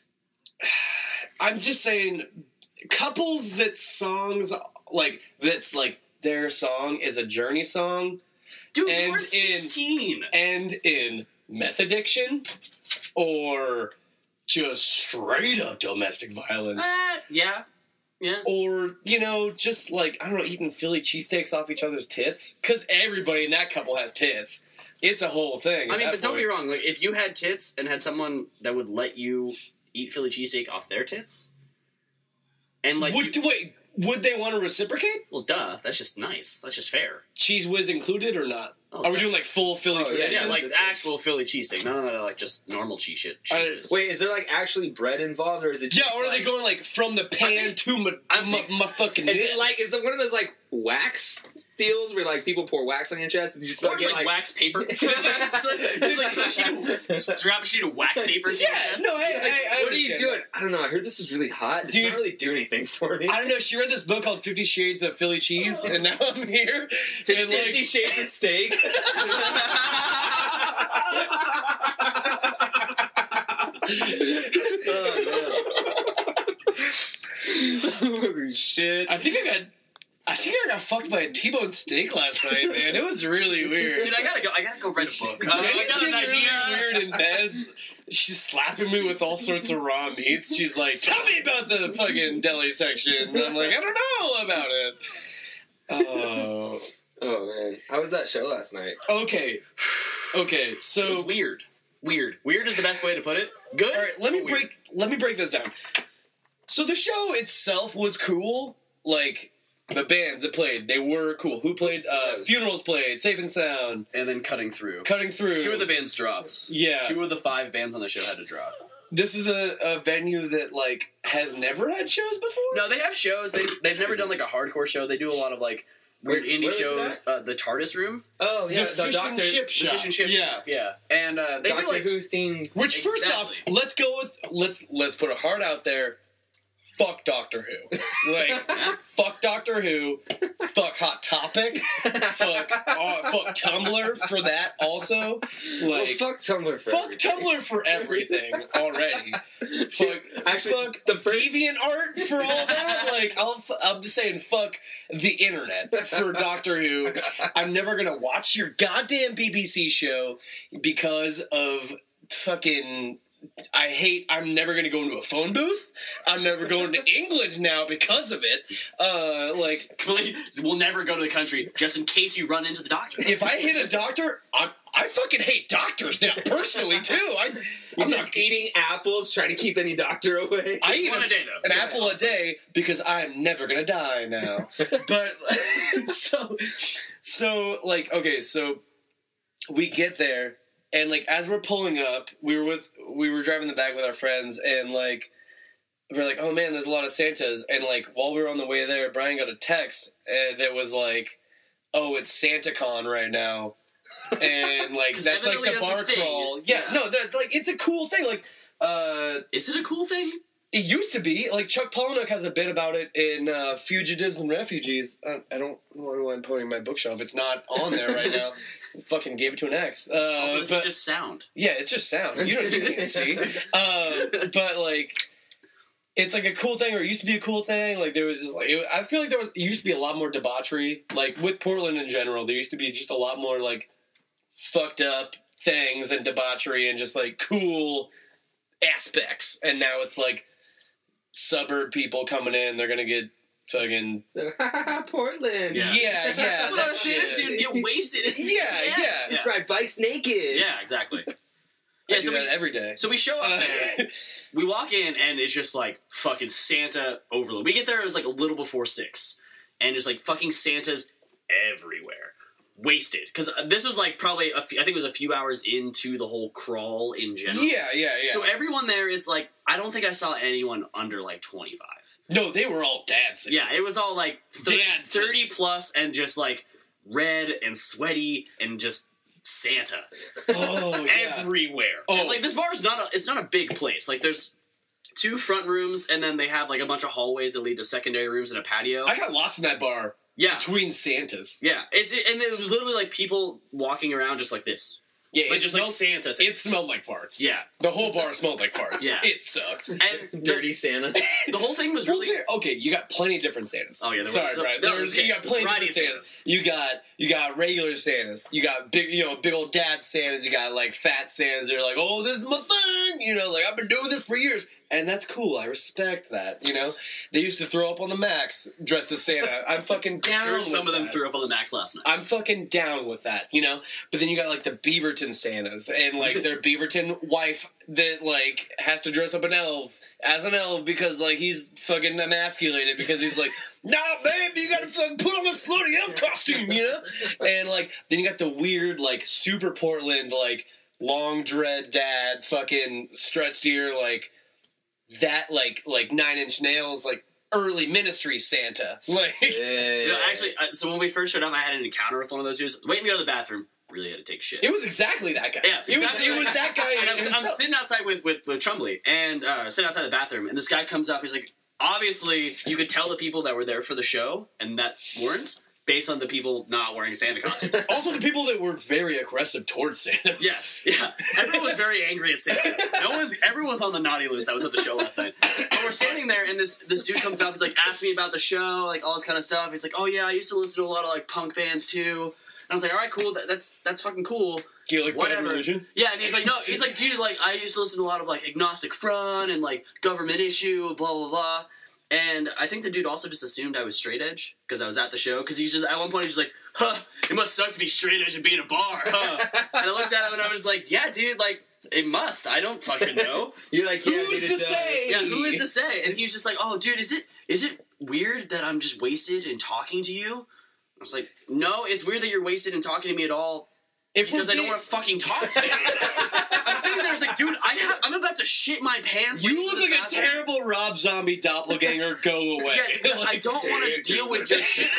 Speaker 2: I'm just saying, couples that songs like that's like their song is a Journey song,
Speaker 4: Dude,
Speaker 2: And
Speaker 4: you were
Speaker 2: in-
Speaker 4: sixteen.
Speaker 2: and in meth addiction, or just straight up domestic violence.
Speaker 4: Uh, yeah, yeah.
Speaker 2: Or, you know, just like, I don't know, eating Philly cheesesteaks off each other's tits. Because everybody in that couple has tits. It's a whole thing.
Speaker 4: I
Speaker 2: at
Speaker 4: mean,
Speaker 2: that
Speaker 4: but don't
Speaker 2: point.
Speaker 4: be wrong. Like, if you had tits and had someone that would let you eat Philly cheesesteak off their tits, and like,
Speaker 2: Would,
Speaker 4: you-
Speaker 2: wait, would they want to reciprocate?
Speaker 4: well, duh, that's just nice. That's just fair.
Speaker 2: Cheese whiz included or not?
Speaker 4: Oh,
Speaker 2: Are we
Speaker 4: duh.
Speaker 2: doing like full Philly
Speaker 1: Oh, yeah,
Speaker 2: tradition?
Speaker 4: Yeah, like
Speaker 1: it's-
Speaker 4: actual Philly cheesesteak, none of that like just normal cheese shit.
Speaker 2: I-
Speaker 4: cheese.
Speaker 3: Wait, is there like actually bread involved, or is it?
Speaker 2: Yeah,
Speaker 3: Just
Speaker 2: or are
Speaker 3: like,
Speaker 2: they going like from the pan
Speaker 4: think-
Speaker 2: to my,
Speaker 4: I
Speaker 2: my,
Speaker 4: think-
Speaker 2: my fucking
Speaker 3: Is
Speaker 2: nips?
Speaker 3: it like is it one of those like wax deals where like people pour wax on your chest and you just
Speaker 4: Or
Speaker 3: start
Speaker 4: it's
Speaker 3: getting
Speaker 4: like,
Speaker 3: like
Speaker 4: wax paper. it's like, it's like a sheet of, drop a sheet of wax paper. into your
Speaker 2: Yeah,
Speaker 4: chest.
Speaker 2: no, I, I, I
Speaker 3: what are you
Speaker 2: understand
Speaker 3: doing? I don't know. I heard this was really hot. It's
Speaker 2: Dude.
Speaker 3: not really doing anything for me.
Speaker 2: that. I don't know. She read this book called Fifty Shades of Philly Cheese, and now I'm here.
Speaker 3: Fifty
Speaker 2: and, like,
Speaker 3: Fifty Shades of Steak. Holy shit!
Speaker 2: I think I got. I think I got fucked by a T-bone steak last night, man. It was really weird.
Speaker 4: Dude, I gotta go. I gotta go write a book. Uh, I
Speaker 2: Jenny's
Speaker 4: got an
Speaker 2: getting
Speaker 4: idea.
Speaker 2: really weird in bed. She's slapping me with all sorts of raw meats. She's like, "Tell me about the fucking deli section." And I'm like, "I don't know about it." Oh,
Speaker 3: Oh man, how was that show last night?
Speaker 2: okay, okay.
Speaker 4: It was
Speaker 2: So,
Speaker 4: weird. Weird. Weird is the best way to put it. Good.
Speaker 2: all right, let me
Speaker 4: but weird.
Speaker 2: break. Let me break this down. So the show itself was cool. Like the bands that played, they were cool. Who played? Uh, Funerals played. Safe and Sound.
Speaker 4: And then cutting through.
Speaker 2: Cutting Through.
Speaker 4: Two of the bands dropped.
Speaker 2: Yeah.
Speaker 4: Two of the five bands on the show had to drop.
Speaker 2: This is a, a venue that like has never had shows before.
Speaker 4: No, they have shows. They they've never done like a hardcore show. They do a lot of like weird
Speaker 3: Where-
Speaker 4: indie
Speaker 3: where was
Speaker 4: shows. Uh, the TARDIS Room,
Speaker 3: Oh yeah,
Speaker 2: the fish and chip
Speaker 4: the
Speaker 2: shop.
Speaker 4: fish and chip
Speaker 2: Yeah.
Speaker 4: shop. Yeah, and uh, they
Speaker 3: Doctor
Speaker 4: do like
Speaker 3: Who themed.
Speaker 2: Which first
Speaker 4: Exactly.
Speaker 2: off, let's go with let's let's put a heart out there. Fuck Doctor Who. Like
Speaker 4: Yeah.
Speaker 2: fuck Doctor Who. Fuck Hot Topic. Fuck uh, fuck Tumblr for that also.
Speaker 3: Well,
Speaker 2: Like
Speaker 3: fuck Tumblr for
Speaker 2: fuck
Speaker 3: everything.
Speaker 2: Tumblr for everything already. Fuck
Speaker 3: actually,
Speaker 2: fuck
Speaker 3: the first-
Speaker 2: deviant art for all that. Like I'll I'm just saying fuck the internet for Doctor Who. I'm never gonna watch your goddamn B B C show because of fucking. I hate. I'm never going to go into a phone booth. I'm never going to England now because of it. Uh, like,
Speaker 4: we'll never go to the country just in case you run into the doctor.
Speaker 2: if I hit a doctor, I I fucking hate doctors now personally too. I
Speaker 3: You're
Speaker 2: I'm
Speaker 3: just
Speaker 2: not.
Speaker 3: eating apples, trying to keep any doctor away.
Speaker 2: I eat
Speaker 4: One
Speaker 2: a,
Speaker 4: a day though.
Speaker 2: an apple a day because I'm never gonna die now. But so so like okay, so we get there and like as we're pulling up, we were with we were driving the back with our friends and like we're like, oh man, there's a lot of Santas and like while we were on the way there, Brian got a text and that was like, oh, it's SantaCon right now. And like
Speaker 4: 'Cause
Speaker 2: that's like
Speaker 4: evidently
Speaker 2: the
Speaker 4: that's a
Speaker 2: bar
Speaker 4: thing.
Speaker 2: crawl. Yeah,
Speaker 4: Yeah.
Speaker 2: no, that's like it's a cool thing. Like uh
Speaker 4: Is it a cool thing?
Speaker 2: it used to be like Chuck Palahniuk has a bit about it in uh, Fugitives and Refugees. Uh, I don't know why I'm pointing my bookshelf. It's not on there right now. Fucking gave it to an ex. Uh,
Speaker 4: Also, this
Speaker 2: but,
Speaker 4: is just sound.
Speaker 2: yeah, it's just sound. You don't you can't see. Uh, but like, it's like a cool thing, or it used to be a cool thing. Like there was just like it, I feel like there was it used to be a lot more debauchery. Like with Portland in general, there used to be just a lot more like fucked up things and debauchery and just like cool aspects. And now it's like suburb people coming in, they're gonna get fucking
Speaker 3: Portland.
Speaker 2: yeah, yeah.
Speaker 4: That's what I
Speaker 2: that
Speaker 4: was saying.
Speaker 2: shit.
Speaker 4: So you get wasted. It's
Speaker 2: Yeah, yeah.
Speaker 3: Let's ride bikes naked.
Speaker 4: Yeah, exactly.
Speaker 2: I
Speaker 4: Yeah,
Speaker 2: do
Speaker 4: so
Speaker 2: that
Speaker 4: we,
Speaker 2: every day.
Speaker 4: so we show up
Speaker 2: Uh,
Speaker 4: there. We walk in and it's just like fucking Santa overload. We get there, it was like a little before six, and it's like fucking Santas everywhere, wasted. Because this was like probably a few, I think it was a few hours into the whole crawl in general.
Speaker 2: yeah, yeah, yeah.
Speaker 4: So everyone there is like, I don't think I saw anyone under like twenty-five.
Speaker 2: no, they were all dads.
Speaker 4: Yeah, it was all like thirty,
Speaker 2: Dad
Speaker 4: thirty
Speaker 2: face.
Speaker 4: plus and just like red and sweaty and just Santa
Speaker 2: Oh, yeah.
Speaker 4: everywhere.
Speaker 2: Oh.
Speaker 4: And, like, this bar is not a, it's not a big place. Like, there's two front rooms, and then they have, like, a bunch of hallways that lead to secondary rooms and a patio.
Speaker 2: I got lost in that bar
Speaker 4: yeah.
Speaker 2: between Santas.
Speaker 4: Yeah. It's it, And it was literally, like, people walking around just like this.
Speaker 2: Yeah,
Speaker 4: Like,
Speaker 2: it
Speaker 4: just,
Speaker 2: smelled,
Speaker 4: like, Santa things.
Speaker 2: It smelled like farts.
Speaker 4: Yeah.
Speaker 2: The whole bar smelled like farts.
Speaker 4: Yeah.
Speaker 2: It sucked.
Speaker 4: And
Speaker 3: Dirty
Speaker 4: the,
Speaker 3: Santa.
Speaker 4: the whole thing was
Speaker 2: Well,
Speaker 4: really...
Speaker 2: there- okay, you got plenty of different Santas.
Speaker 4: Oh, yeah, there
Speaker 2: Sorry,
Speaker 4: was-
Speaker 2: Brian.
Speaker 4: no,
Speaker 2: There's,
Speaker 4: okay,
Speaker 2: you got plenty of
Speaker 4: variety
Speaker 2: different
Speaker 4: of
Speaker 2: Santas. You got you got regular Santas. You got big, you know, big old dad Santas. You got like fat Santas. They're like, oh, this is my thing. You know, like I've been doing this for years, and that's cool. I respect that. You know, they used to throw up on the Max dressed as Santa. I'm fucking down.
Speaker 4: Sure,
Speaker 2: with
Speaker 4: some of them
Speaker 2: that.
Speaker 4: threw up on the Max last night.
Speaker 2: I'm fucking down with that, you know? But then you got, like, the Beaverton Santas, and, like, their Beaverton wife that, like, has to dress up an elf, as an elf, because, like, he's fucking emasculated, because he's like, nah, babe, you gotta fucking put on the slutty elf costume, you know? And, like, then you got the weird, like, super Portland, like, long dread dad, fucking stretched ear, like, that, like, like, nine inch nails, like, early ministry Santa. Like,
Speaker 3: Yeah.
Speaker 4: No, actually, uh, so when we first showed up, I had an encounter with one of those dudes. Waiting to go to the bathroom. Really had to take shit.
Speaker 2: it was exactly that guy.
Speaker 4: Yeah,
Speaker 2: it was,
Speaker 4: exactly
Speaker 2: it
Speaker 4: like
Speaker 2: was that guy.
Speaker 4: And I'm, I'm
Speaker 2: himself.
Speaker 4: sitting outside with with, with Trumbley, and uh, sitting outside the bathroom, and this guy comes up. He's like, obviously, you could tell the people that were there for the show, and that weren't, based on the people not wearing Santa costumes.
Speaker 2: Also, the people that were very aggressive towards Santa.
Speaker 4: Yes, yeah. Everyone was very angry at Santa. No one's, everyone's on the naughty list that was at the show last night. But we're standing there, and this this dude comes up. He's like, asks me about the show, like all this kind of stuff. He's like, oh yeah, I used to listen to a lot of like punk bands too. And I was like, all right, cool. That, that's that's fucking cool.
Speaker 2: Do you like Bad
Speaker 4: Whatever.
Speaker 2: Religion?
Speaker 4: Yeah, and he's like, no, he's like, dude, like I used to listen to a lot of like Agnostic Front and like Government Issue, blah blah blah. And I think the dude also just assumed I was straight edge because I was at the show. Because he's just at one point he's just like, "Huh, it must suck to be straight edge and be in a bar." Huh? And I looked at him and I was like, "Yeah, dude, like it must. I don't fucking know."
Speaker 3: You're like, yeah,
Speaker 2: Who's
Speaker 3: dude,
Speaker 2: to
Speaker 3: it does.
Speaker 2: say?
Speaker 4: Yeah, who is to say? And he was just like, "Oh, dude, is it is it weird that I'm just wasted and talking to you?" I was like, "No, it's weird that you're wasted and talking to me at all
Speaker 2: If
Speaker 4: because
Speaker 2: we're
Speaker 4: I don't
Speaker 2: being-
Speaker 4: want to fucking talk to you." I'm sitting there, I was like, "Dude, I have, I'm about to shit my pants."
Speaker 2: You
Speaker 4: waiting
Speaker 2: look
Speaker 4: for the
Speaker 2: like a
Speaker 4: bathroom."
Speaker 2: terrible Rob Zombie doppelganger. Go away.
Speaker 4: Yes, because I don't want to deal with your shit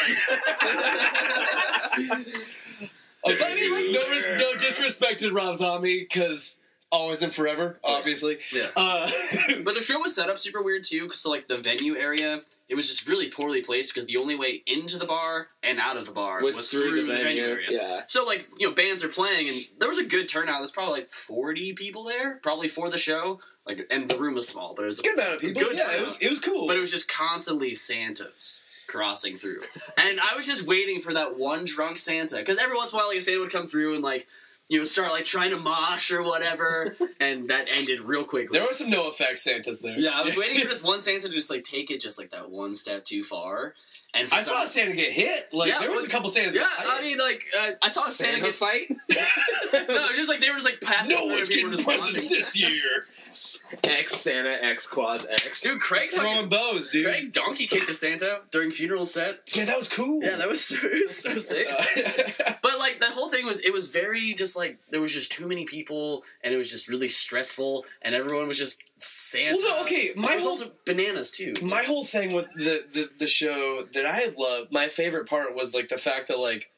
Speaker 4: right now.
Speaker 2: Oh, but I mean, like, no, res- no disrespect to Rob Zombie, because always and forever, obviously.
Speaker 4: Yeah.
Speaker 2: Uh,
Speaker 4: But the show was set up super weird too, because so, like the venue area, it was just really poorly placed because the only way into the bar and out of the bar
Speaker 3: Was,
Speaker 4: was,
Speaker 3: through, the venue.
Speaker 4: area.
Speaker 3: Yeah.
Speaker 4: So like you know bands are playing and there was a good turnout. There's probably like forty people there, probably for the show. Like and the room was small, but it was a
Speaker 2: good amount of people.
Speaker 4: Good
Speaker 2: yeah, it
Speaker 4: turnout.
Speaker 2: was, it was cool.
Speaker 4: But it was just constantly Santas crossing through, and I was just waiting for that one drunk Santa because every once in a while like a Santa would come through and like. You know, start like trying to mosh or whatever, and that ended real quickly.
Speaker 2: There were some no effect Santas there.
Speaker 4: Yeah, I was waiting for this one Santa to just like take it just like that one step too far. And for
Speaker 2: I
Speaker 4: some-
Speaker 2: saw a Santa get hit. Like,
Speaker 4: Yeah,
Speaker 2: there was
Speaker 4: but-
Speaker 2: a couple Santas
Speaker 4: Yeah,
Speaker 2: that got
Speaker 4: I
Speaker 2: hit.
Speaker 4: mean, like uh, I saw a Santa,
Speaker 3: Santa
Speaker 4: get.
Speaker 3: fight?
Speaker 4: No, it was just like they were just like passing.
Speaker 2: No
Speaker 4: through
Speaker 2: one's
Speaker 4: and people
Speaker 2: getting
Speaker 4: were just
Speaker 2: presents
Speaker 4: moshing.
Speaker 2: this year.
Speaker 3: X Santa, X Claus, X.
Speaker 4: Dude, Craig
Speaker 2: Throwing
Speaker 4: fucking,
Speaker 2: bows, dude.
Speaker 4: Craig donkey kicked a Santa during funeral set.
Speaker 2: Yeah, that was cool.
Speaker 4: Yeah, that was, it was so sick.
Speaker 2: Uh,
Speaker 4: But like the whole thing was, it was very just like there was just too many people, and it was just really stressful, and everyone was just Santa.
Speaker 2: Well, no, okay, my
Speaker 4: There was
Speaker 2: whole-
Speaker 4: also bananas too.
Speaker 2: my whole thing with the, the, the show that I loved, my favorite part was, like, the fact that, like,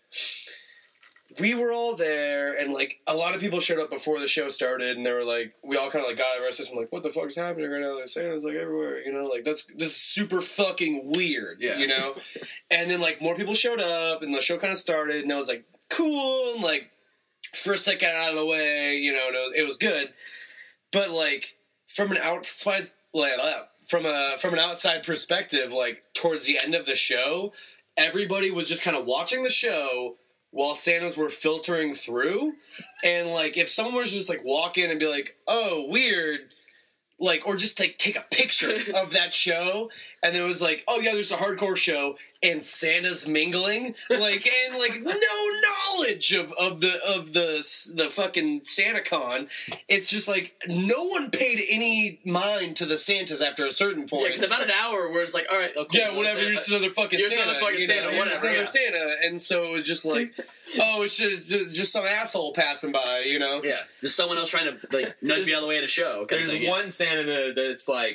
Speaker 2: we were all there, and, like, a lot of people showed up before the show started, and they were, like, we all kind of, like, got out of our system, like, what the fuck's happening right now? Like, Santa's, like, everywhere, you know? Like, that's, this is super fucking weird,
Speaker 4: Yeah.
Speaker 2: you know? And then, like, more people showed up, and the show kind of started, and it was, like, cool, and, like, first set got out of the way, you know, and it was, it was good. But, like, from an outside, like, uh, from a from an outside perspective, like, towards the end of the show, everybody was just kind of watching the show while Santas were filtering through. And, like, if someone was just, like, walk in and be like, oh, weird, like, or just, like, take a picture of that show, and then it was like, oh, yeah, there's a hardcore show, and Santa's mingling, like, and, like, no knowledge of, of the, of the, the fucking SantaCon. It's just, like, no one paid any mind to the Santas after a certain
Speaker 4: Yeah,
Speaker 2: point.
Speaker 4: because about an hour where it's like, all right, oh, cool,
Speaker 2: Yeah, whatever.
Speaker 4: Santa.
Speaker 2: You're just another fucking
Speaker 4: You're just
Speaker 2: Santa.
Speaker 4: another fucking
Speaker 2: you know,
Speaker 4: Santa,
Speaker 2: you're just
Speaker 4: whatever,
Speaker 2: another Santa, and so it was just like, oh, it's just, just just some asshole passing by, you know.
Speaker 4: Yeah, there's someone else trying to like nudge me out of the way at a show. kind of
Speaker 3: There's
Speaker 4: thing, yeah.
Speaker 3: one Santa that's like,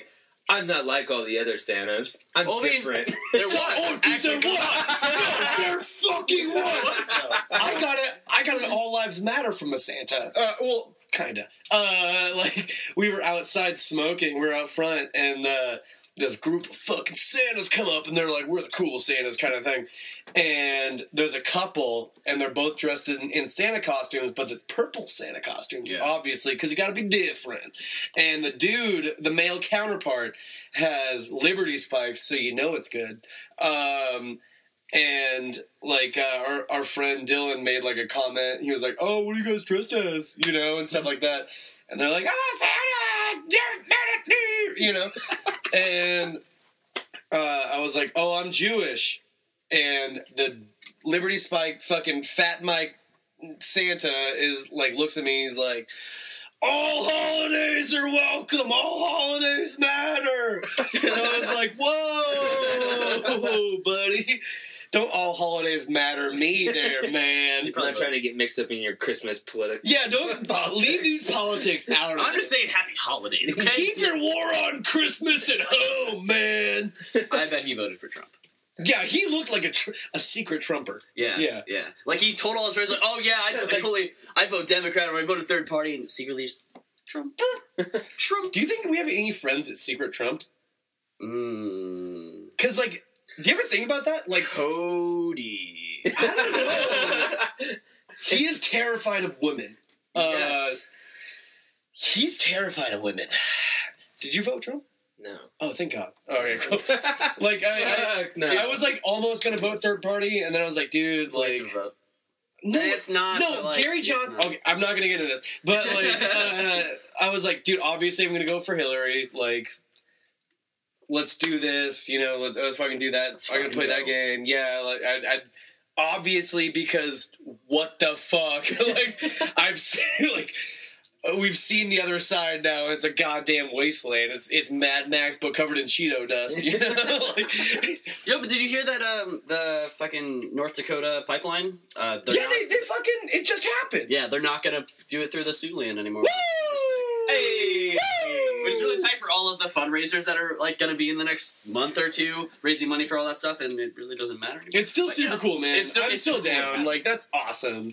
Speaker 3: I'm not like all the other Santas. I'm
Speaker 4: Well, I mean,
Speaker 3: different.
Speaker 4: There
Speaker 2: So-
Speaker 4: was.
Speaker 2: oh, dude,
Speaker 4: Actually,
Speaker 2: there was. No, there fucking was. I got it. I got an All Lives Matter from a Santa. Uh, well, kinda. Uh, like we were outside smoking. We were out front, and uh, this group of fucking Santas come up, and they're like, "We're the cool Santas," kind of thing. And there's a couple, and they're both dressed in, in Santa costumes, but it's purple Santa costumes,
Speaker 4: Yeah.
Speaker 2: obviously, because you got to be different. And the dude, the male counterpart, has Liberty spikes, so you know it's good. Um, and like uh, our our friend Dylan made like a comment. He was like, "Oh, what are you guys dressed as?" You know, and stuff like that. And they're like, "Oh, Santa, you know." And uh, I was like, "Oh, I'm Jewish." And the Liberty Spike fucking Fat Mike Santa is like looks at me and he's like, "All holidays are welcome. All holidays matter." And I was like, "Whoa, buddy. Don't all holidays matter me there, man."
Speaker 3: I'm not trying to get mixed up in your Christmas politics.
Speaker 2: Yeah, don't leave these politics out of
Speaker 4: I'm
Speaker 2: this.
Speaker 4: just saying happy holidays, okay?
Speaker 2: Keep your war on Christmas at home, man.
Speaker 4: I bet he voted for Trump.
Speaker 2: Yeah, he looked like a tr- a secret Trumper.
Speaker 4: Yeah,
Speaker 2: Yeah.
Speaker 4: yeah. Like he told all his friends, like, "Oh yeah, I, I totally, I vote Democrat or I voted third party," and secretly just Trump, Trump.
Speaker 2: Do you think we have any friends at Secret Trump?
Speaker 4: Mm.
Speaker 2: Because, like, do you ever think about that? Like,
Speaker 4: Cody.
Speaker 2: I don't know. He is terrified of women.
Speaker 3: Yes.
Speaker 2: Uh, he's terrified of women. Did you vote Trump?
Speaker 3: No.
Speaker 2: Oh, thank God. Okay, cool. Like, I, I,
Speaker 3: Fuck no.
Speaker 2: I was, like, almost going to vote third party, and then I was like, dude,
Speaker 4: It's a
Speaker 2: like...
Speaker 4: waste of a vote.
Speaker 2: No,
Speaker 4: It's not.
Speaker 2: No,
Speaker 4: but, like,
Speaker 2: Gary
Speaker 4: it's
Speaker 2: Johnson.
Speaker 4: not.
Speaker 2: Okay, I'm not gonna get into this, but like, uh, I was like, dude, obviously I'm gonna go for Hillary. Like, let's do this. You know, let's, let's fucking do that.
Speaker 4: Let's
Speaker 2: I'm gonna
Speaker 4: fucking
Speaker 2: play that
Speaker 4: go.
Speaker 2: game. Yeah, like, I, I obviously because what the fuck? Like, I've seen like. We've seen the other side now. It's a goddamn wasteland. It's it's Mad Max, but covered in Cheeto dust. You know? Like,
Speaker 4: Yo, but did you hear that? Um, the fucking North Dakota pipeline. Uh, they're
Speaker 2: yeah,
Speaker 4: not,
Speaker 2: they, they fucking. It just happened.
Speaker 4: yeah, they're not gonna do it through the Siouxland anymore.
Speaker 2: Woo!
Speaker 4: Hey!
Speaker 2: Woo!
Speaker 4: Which is really tight for all of the fundraisers that are like going to be in the next month or two, raising money for all that stuff, and it really doesn't matter anymore.
Speaker 2: It's still
Speaker 4: But,
Speaker 2: super
Speaker 4: you know,
Speaker 2: cool, man.
Speaker 4: it's still-
Speaker 2: I'm
Speaker 4: it's
Speaker 2: still
Speaker 4: super cool,
Speaker 2: down.
Speaker 4: man.
Speaker 2: Like, that's awesome.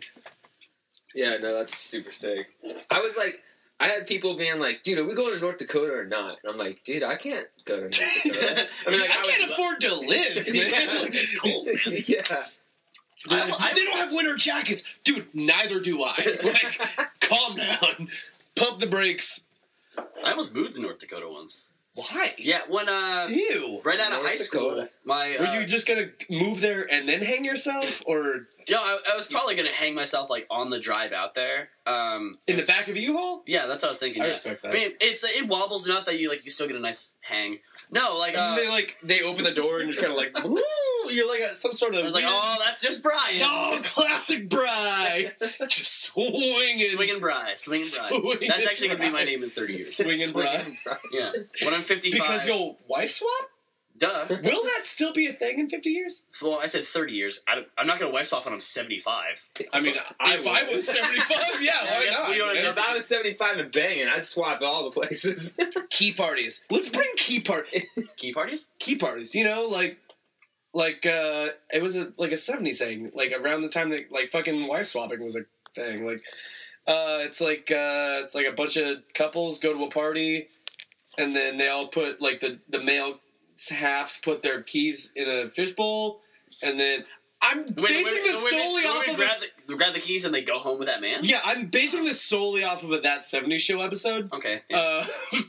Speaker 3: Yeah, no, that's super sick. I was like, I had people being like, "Dude, are we going to North Dakota or not?" And I'm like, "Dude, I can't go to North Dakota." I mean, like,
Speaker 2: I, can't
Speaker 3: was-
Speaker 2: afford to live, man.
Speaker 3: Yeah.
Speaker 2: Like, it's cold, man.
Speaker 3: Yeah.
Speaker 2: They're
Speaker 4: I-
Speaker 2: like,
Speaker 4: I-
Speaker 2: they don't have winter jackets. Dude, neither do I. Like, calm down. Pump the brakes.
Speaker 4: I almost moved to North Dakota once.
Speaker 2: Why?
Speaker 4: Yeah, when uh,
Speaker 2: Ew.
Speaker 4: right out of
Speaker 3: North
Speaker 4: high school,
Speaker 3: Dakota.
Speaker 4: my
Speaker 2: Were
Speaker 4: uh,
Speaker 2: you just gonna move there and then hang yourself? Or
Speaker 4: yeah, I, I was probably gonna hang myself like on the drive out there. Um,
Speaker 2: in
Speaker 4: it
Speaker 2: the
Speaker 4: was-
Speaker 2: back of a U-Haul?
Speaker 4: Yeah, that's what I was thinking.
Speaker 2: I
Speaker 4: yeah.
Speaker 2: respect that.
Speaker 4: I mean, it's it wobbles enough that you like you still get a nice hang. No, like
Speaker 2: And
Speaker 4: uh,
Speaker 2: then they, like, they open the door and just kind of like, woo! You're like a, some sort of
Speaker 4: I was like,
Speaker 2: weird-
Speaker 4: oh, that's just Brian.
Speaker 2: Oh, classic Bri! Just swinging.
Speaker 4: Swinging Bry, swinging Bry.
Speaker 2: Swinging
Speaker 4: That's actually gonna be my
Speaker 2: Bri.
Speaker 4: name in thirty years.
Speaker 2: Swinging Bri.
Speaker 4: Yeah, when I'm fifty-five.
Speaker 2: Because you'll wife swap?
Speaker 4: duh.
Speaker 2: Will that still be a thing in fifty years?
Speaker 4: Well, I said thirty years. I don't, I'm not gonna wife swap when I'm seventy-five.
Speaker 2: I mean, I, if I was seventy-five, yeah,
Speaker 4: Yeah, I
Speaker 2: why
Speaker 4: guess
Speaker 2: not?
Speaker 4: we don't
Speaker 2: man?
Speaker 3: If I was seventy-five and banging, I'd swap all the places.
Speaker 2: Key parties. Let's bring key part
Speaker 4: Key parties?
Speaker 2: key parties. You know, like like uh it was a, like a seventies thing. Like around the time that like fucking wife swapping was a thing. Like uh it's like uh it's like a bunch of couples go to a party and then they all put like the the male halves put their keys in a fishbowl and then I'm
Speaker 4: Wait,
Speaker 2: basing
Speaker 4: wait, wait,
Speaker 2: this
Speaker 4: wait, wait,
Speaker 2: solely
Speaker 4: wait,
Speaker 2: off
Speaker 4: wait,
Speaker 2: of
Speaker 4: grab,
Speaker 2: a,
Speaker 4: the, grab the keys and they go home with that man?
Speaker 2: yeah, I'm basing this solely off of a That seventies Show episode.
Speaker 4: Okay. Yeah.
Speaker 2: Uh,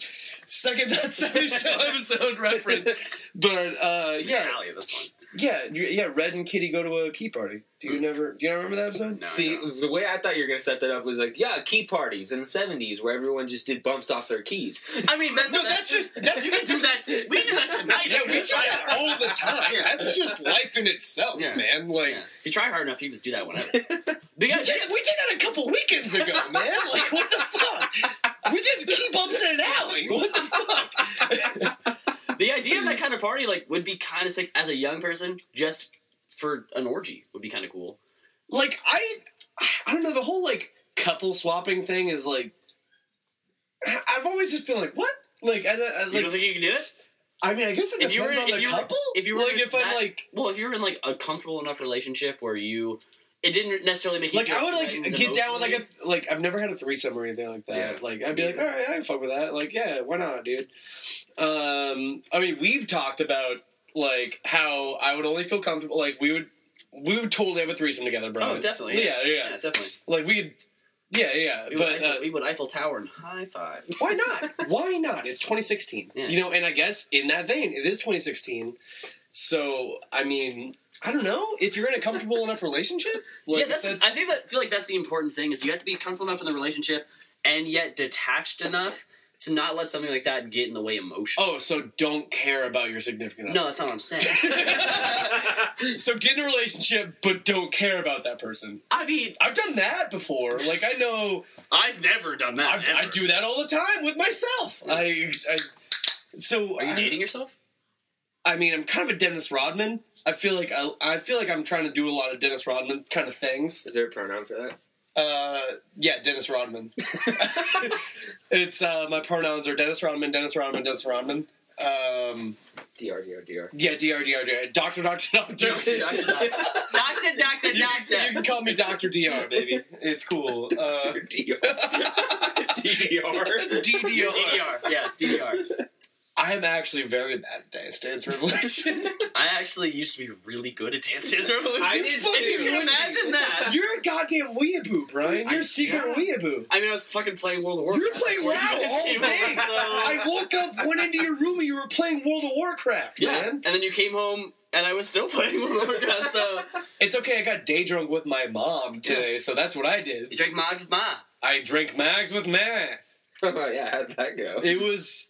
Speaker 2: second That seventies Show episode reference, but uh, yeah,
Speaker 4: Tally at this point.
Speaker 2: yeah, you- yeah. Red and Kitty go to a key party. Do you
Speaker 4: Hmm.
Speaker 2: never? Do you not remember that episode?
Speaker 4: No,
Speaker 3: See,
Speaker 4: I don't.
Speaker 3: the way I thought you were going to set that up was like, yeah, key parties in the seventies where everyone just did bumps off their keys.
Speaker 4: I mean, that,
Speaker 2: No, that's just- that's-
Speaker 4: you can do that. We do that tonight.
Speaker 2: Yeah, we do that all the time.
Speaker 4: Yeah.
Speaker 2: That's just life in itself,
Speaker 4: Yeah.
Speaker 2: man. Like
Speaker 4: Yeah. If you try hard enough, you can just do that whenever.
Speaker 2: the
Speaker 4: We
Speaker 2: guy,
Speaker 4: got-
Speaker 2: we, did, we did that a couple weekends ago, man. Like what the fuck? We did key bumps in an alley. What the fuck?
Speaker 4: The idea of that kind of party, like, would be kind of sick as a young person, just for an orgy would be kind of cool.
Speaker 2: Like I, I don't know. The whole like couple swapping thing is like. I've always just been like, what? Like I, I
Speaker 4: You
Speaker 2: like.
Speaker 4: don't think you can do it?
Speaker 2: I mean, I guess it
Speaker 4: If you
Speaker 2: depends
Speaker 4: were-
Speaker 2: on
Speaker 4: if
Speaker 2: the
Speaker 4: you were-
Speaker 2: couple.
Speaker 4: if you were
Speaker 2: like, if
Speaker 4: that-
Speaker 2: I'm like,
Speaker 4: Well, if you're in like a comfortable enough relationship where you, it didn't necessarily make you
Speaker 2: like
Speaker 4: feel
Speaker 2: I would like
Speaker 4: threatened
Speaker 2: get down with like
Speaker 4: emotionally.
Speaker 2: a like I've never had a threesome or anything like that.
Speaker 3: Yeah.
Speaker 2: Like I'd be like, all right, I can fuck with that. Like, yeah, why not, dude? Um, I mean, we've talked about like how I would only feel comfortable. Like we would, we would totally have a threesome together, bro.
Speaker 4: Oh, definitely.
Speaker 2: Yeah, yeah.
Speaker 4: Yeah, definitely.
Speaker 2: Like we could, yeah, yeah.
Speaker 4: We,
Speaker 2: but
Speaker 4: would Eiffel,
Speaker 2: uh,
Speaker 4: we would Eiffel Tower and high five.
Speaker 2: why not? Why not? It's twenty sixteen.
Speaker 4: Yeah.
Speaker 2: You know, and I guess in that vein, it is twenty sixteen. So I mean, I don't know if you're in a comfortable enough relationship. Like,
Speaker 4: yeah,
Speaker 2: if
Speaker 4: that's, I think that feel like that's the important thing is you have to be comfortable enough in the relationship and yet detached enough to not let something like that get in the way emotionally.
Speaker 2: Oh, so don't care about your significant other.
Speaker 4: No, that's not what I'm saying.
Speaker 2: So get in a relationship, but don't care about that person.
Speaker 4: I mean,
Speaker 2: I've done that before. Like I know,
Speaker 4: I've never done that.
Speaker 2: I've, I
Speaker 4: ever.
Speaker 2: do that all the time with myself. I, I so
Speaker 4: Are you
Speaker 2: I,
Speaker 4: dating yourself?
Speaker 2: I mean, I'm kind of a Dennis Rodman. I feel like I, I feel like I'm trying to do a lot of Dennis Rodman kind of things.
Speaker 3: Is there a pronoun for that?
Speaker 2: Uh, yeah, Dennis Rodman. It's uh, my pronouns are Dennis Rodman, Dennis Rodman, Dennis Rodman. Um,
Speaker 3: Dr. Dr. Dr.
Speaker 2: yeah, Dr. Dr. Dr. Doctor, Doctor, Doctor.
Speaker 4: Doctor, doctor, doctor. Doctor, doctor,
Speaker 2: You,
Speaker 4: doctor.
Speaker 2: you can call me Doctor Dr, baby. It's cool. Uh,
Speaker 3: D D R. D D R.
Speaker 2: D D
Speaker 4: You're
Speaker 2: R.
Speaker 4: D D R. Yeah, D D R.
Speaker 2: I am actually very bad at Dance Dance Revolution.
Speaker 4: I actually used to be really good at Dance Dance Revolution.
Speaker 3: I did
Speaker 4: If
Speaker 3: too.
Speaker 4: you can imagine that.
Speaker 2: You're a goddamn weeaboo, Brian. You're
Speaker 4: I-
Speaker 2: a secret
Speaker 4: yeah.
Speaker 2: weeaboo.
Speaker 4: I mean, I was fucking playing World of Warcraft.
Speaker 2: You were playing
Speaker 4: before
Speaker 2: WoW
Speaker 4: you guys
Speaker 2: all
Speaker 4: came
Speaker 2: day.
Speaker 4: over, so-
Speaker 2: I woke up, went into your room, and you were playing World of Warcraft,
Speaker 4: Yeah,
Speaker 2: man.
Speaker 4: and then you came home, and I was still playing World of Warcraft, so...
Speaker 2: It's okay, I got day drunk with my mom today, so that's what I did.
Speaker 4: You drank Mogs with Ma.
Speaker 2: I drank Mags with Matt.
Speaker 3: Oh, yeah, how'd that go?
Speaker 2: It was...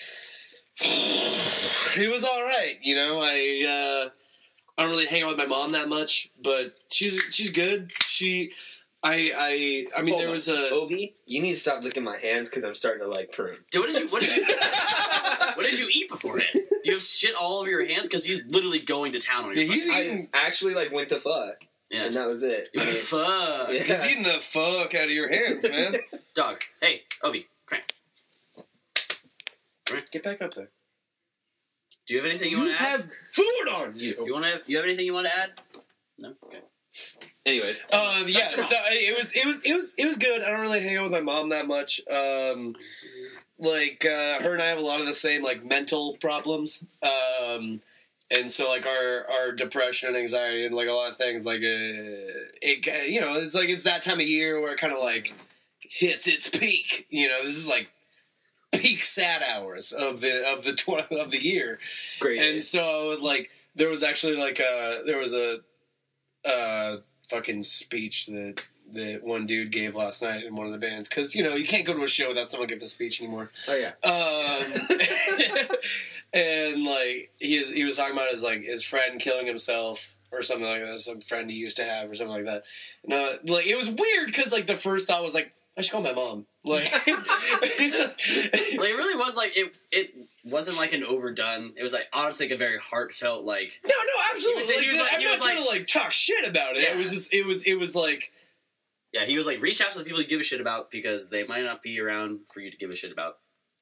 Speaker 2: It was alright, you know, I, uh... I don't really hang out with my mom that much, but she's she's good. She... I, I, I mean,
Speaker 3: Hold
Speaker 2: there
Speaker 3: on.
Speaker 2: was a...
Speaker 3: Obi, you need to stop licking my hands because I'm starting to like prune.
Speaker 4: Dude, what did you... What did you... what did you eat beforehand? Do you have shit all over your hands? Because he's literally going to town on your
Speaker 2: Yeah, he's
Speaker 4: fucking-
Speaker 3: I
Speaker 2: eating...
Speaker 3: actually like went to fuck,
Speaker 4: Yeah.
Speaker 3: and that was it.
Speaker 4: What the fuck?
Speaker 3: Yeah.
Speaker 2: He's eating the fuck out of your hands, man.
Speaker 4: Dog. Hey, Obi, come here.
Speaker 2: Get back up there.
Speaker 4: Do you have anything you,
Speaker 2: You
Speaker 4: want to add?
Speaker 2: have food on
Speaker 4: You
Speaker 2: you.
Speaker 4: want to have? You have anything you want to add? No. Okay.
Speaker 3: Anyway,
Speaker 2: Um, yeah, so it was, it was, it was, it was good. I don't really hang out with my mom that much. Um, like uh, her and I have a lot of the same like mental problems. Um, and so like our our depression and anxiety and like a lot of things like uh, it ca- you know it's like it's that time of year where it kind of like hits its peak. You know, this is like peak sad hours of the of the tw- of the year.
Speaker 3: great.
Speaker 2: And so I was like, there was actually like a there was a uh, fucking speech that that one dude gave last night in one of the bands because you know you can't go to a show without someone giving a speech anymore.
Speaker 3: oh yeah.
Speaker 2: Um, and like he he was talking about his like his friend killing himself or something like that, some friend he used to have or something like that. And uh, like it was weird because like the first thought was like I should call my mom. Like,
Speaker 4: Like it really was like it. It wasn't like an overdone. It was like honestly like a very heartfelt like.
Speaker 2: no, no, absolutely.
Speaker 4: He was- he was like-
Speaker 2: I'm
Speaker 4: he
Speaker 2: not
Speaker 4: was
Speaker 2: trying
Speaker 4: like-
Speaker 2: to like talk shit about it. It
Speaker 4: Yeah.
Speaker 2: was just it was it was like.
Speaker 4: Yeah, he was like reach out to the people you give a shit about because they might not be around for you to give a shit about.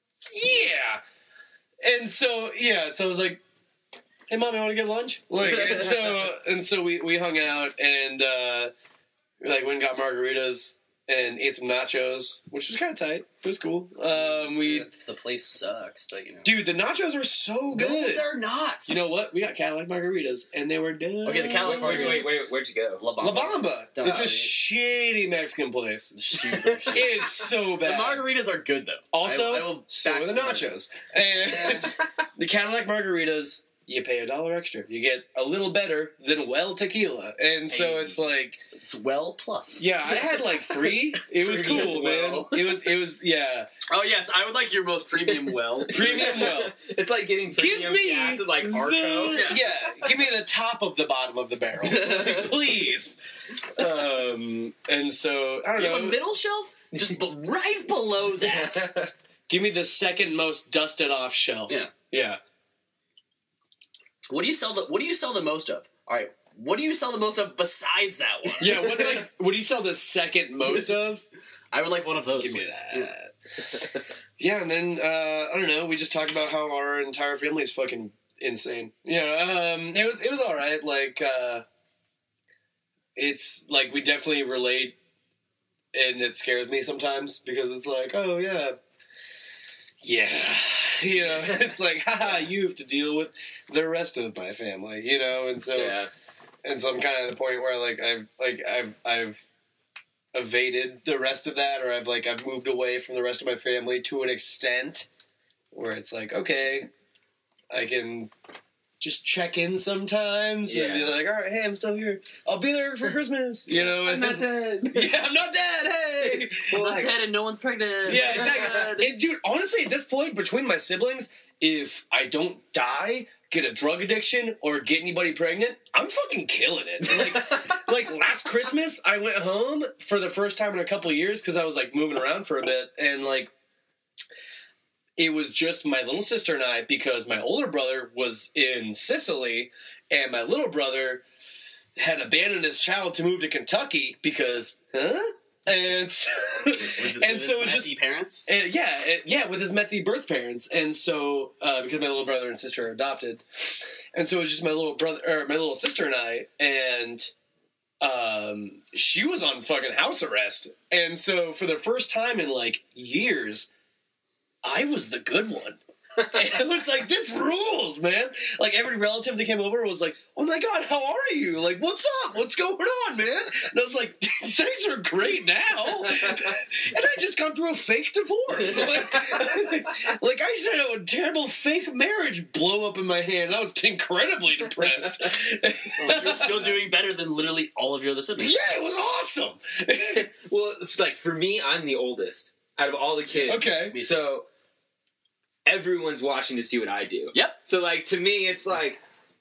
Speaker 2: Yeah. And so yeah, so I was like, "Hey, mom, you want to get lunch?" Like, and so and so we, we hung out and uh, like went and got margaritas and ate some nachos, which was kind of tight. It was cool. Um, we
Speaker 4: Yeah, the place sucks, but you know.
Speaker 2: dude, the nachos are so
Speaker 4: No,
Speaker 2: good.
Speaker 4: they're not.
Speaker 2: You know what? We got Cadillac margaritas, and they were good.
Speaker 4: Okay, the Cadillac
Speaker 3: Wait,
Speaker 4: margaritas.
Speaker 3: wait, wait. Where'd you go?
Speaker 4: La Bamba.
Speaker 2: La Bamba.
Speaker 4: Duh,
Speaker 2: It's a
Speaker 4: dude.
Speaker 2: shitty Mexican place.
Speaker 4: Super shit.
Speaker 2: It's so
Speaker 4: The
Speaker 2: bad.
Speaker 4: margaritas are good though.
Speaker 2: Also,
Speaker 4: I, I will
Speaker 2: so
Speaker 4: back
Speaker 2: are the
Speaker 4: the
Speaker 2: nachos. And the Cadillac margaritas, you pay a dollar extra. You get a little better than well tequila. And so
Speaker 4: Hey.
Speaker 2: it's like,
Speaker 4: It's well plus.
Speaker 2: yeah, I had like three. It was
Speaker 4: Premium
Speaker 2: cool,
Speaker 4: well.
Speaker 2: man. It was, it was, yeah.
Speaker 4: Oh yes, I would like your most premium well.
Speaker 2: Premium well.
Speaker 3: It's like getting
Speaker 2: Give
Speaker 3: premium
Speaker 2: me
Speaker 3: gas at like Arco.
Speaker 2: the,
Speaker 4: Yeah.
Speaker 2: yeah, give me the top of the bottom of the barrel, like, please. Um, and so I don't
Speaker 4: You have a
Speaker 2: know.
Speaker 4: middle shelf, just b- right below that.
Speaker 2: Give me the second most dusted off shelf.
Speaker 4: Yeah.
Speaker 2: yeah.
Speaker 4: What do you sell the What do you sell the most of? All right, what do you sell the most of besides that one?
Speaker 2: Yeah, what's like, what do you sell the second most of?
Speaker 4: I would like one of those,
Speaker 2: Give me
Speaker 4: please.
Speaker 2: that. Yeah, and then, uh, I don't know, we just talked about how our entire family is fucking insane. You know, um, it was, it was alright, like, uh, it's, like, we definitely relate, and it scares me sometimes, because it's like, oh, yeah, yeah, you know, it's like, haha, you have to deal with the rest of my family, you know, and so,
Speaker 3: Yeah.
Speaker 2: and so I'm kind of at the point where, like, I've, like, I've, I've evaded the rest of that, or I've, like, I've moved away from the rest of my family to an extent where it's like, okay, I can just check in sometimes and be
Speaker 3: Yeah.
Speaker 2: like, all right, hey, I'm still here. I'll be there for Christmas, you know?
Speaker 3: I'm
Speaker 2: and
Speaker 3: not
Speaker 2: then-
Speaker 3: dead.
Speaker 2: Yeah, I'm not dead, hey!
Speaker 4: I'm not
Speaker 3: Like-
Speaker 4: dead and no one's pregnant.
Speaker 2: Yeah, exactly. And dude, honestly, at this point, between my siblings, if I don't die, get a drug addiction, or get anybody pregnant, I'm fucking killing it. Like, like last Christmas, I went home for the first time in a couple of years because I was like moving around for a bit, and like it was just my little sister and I because my older brother was in Sicily, and my little brother had abandoned his child to move to Kentucky because, huh? And so,
Speaker 4: With,
Speaker 2: and
Speaker 4: with
Speaker 2: so
Speaker 4: his
Speaker 2: it was
Speaker 4: messy
Speaker 2: just
Speaker 4: parents.
Speaker 2: and yeah, it- yeah, with his methy birth parents, and so uh, because my little brother and sister are adopted, and so it was just my little brother or my little sister and I, and um, she was on fucking house arrest, and so for the first time in like years, I was the good one. And it was like, this rules, man. Like, every relative that came over was like, oh my god, how are you? Like, what's up? What's going on, man? And I was like, things are great now. And I just got through a fake divorce. Like, like I just had a terrible fake marriage blow up in my hand. And I was incredibly depressed.
Speaker 4: Well, you're still doing better than literally all of your other siblings.
Speaker 2: Yeah, it was awesome.
Speaker 3: Well, it's like for me, I'm the oldest out of all the kids.
Speaker 2: Okay.
Speaker 3: So everyone's watching to see what I do.
Speaker 4: Yep.
Speaker 3: So like to me, it's like,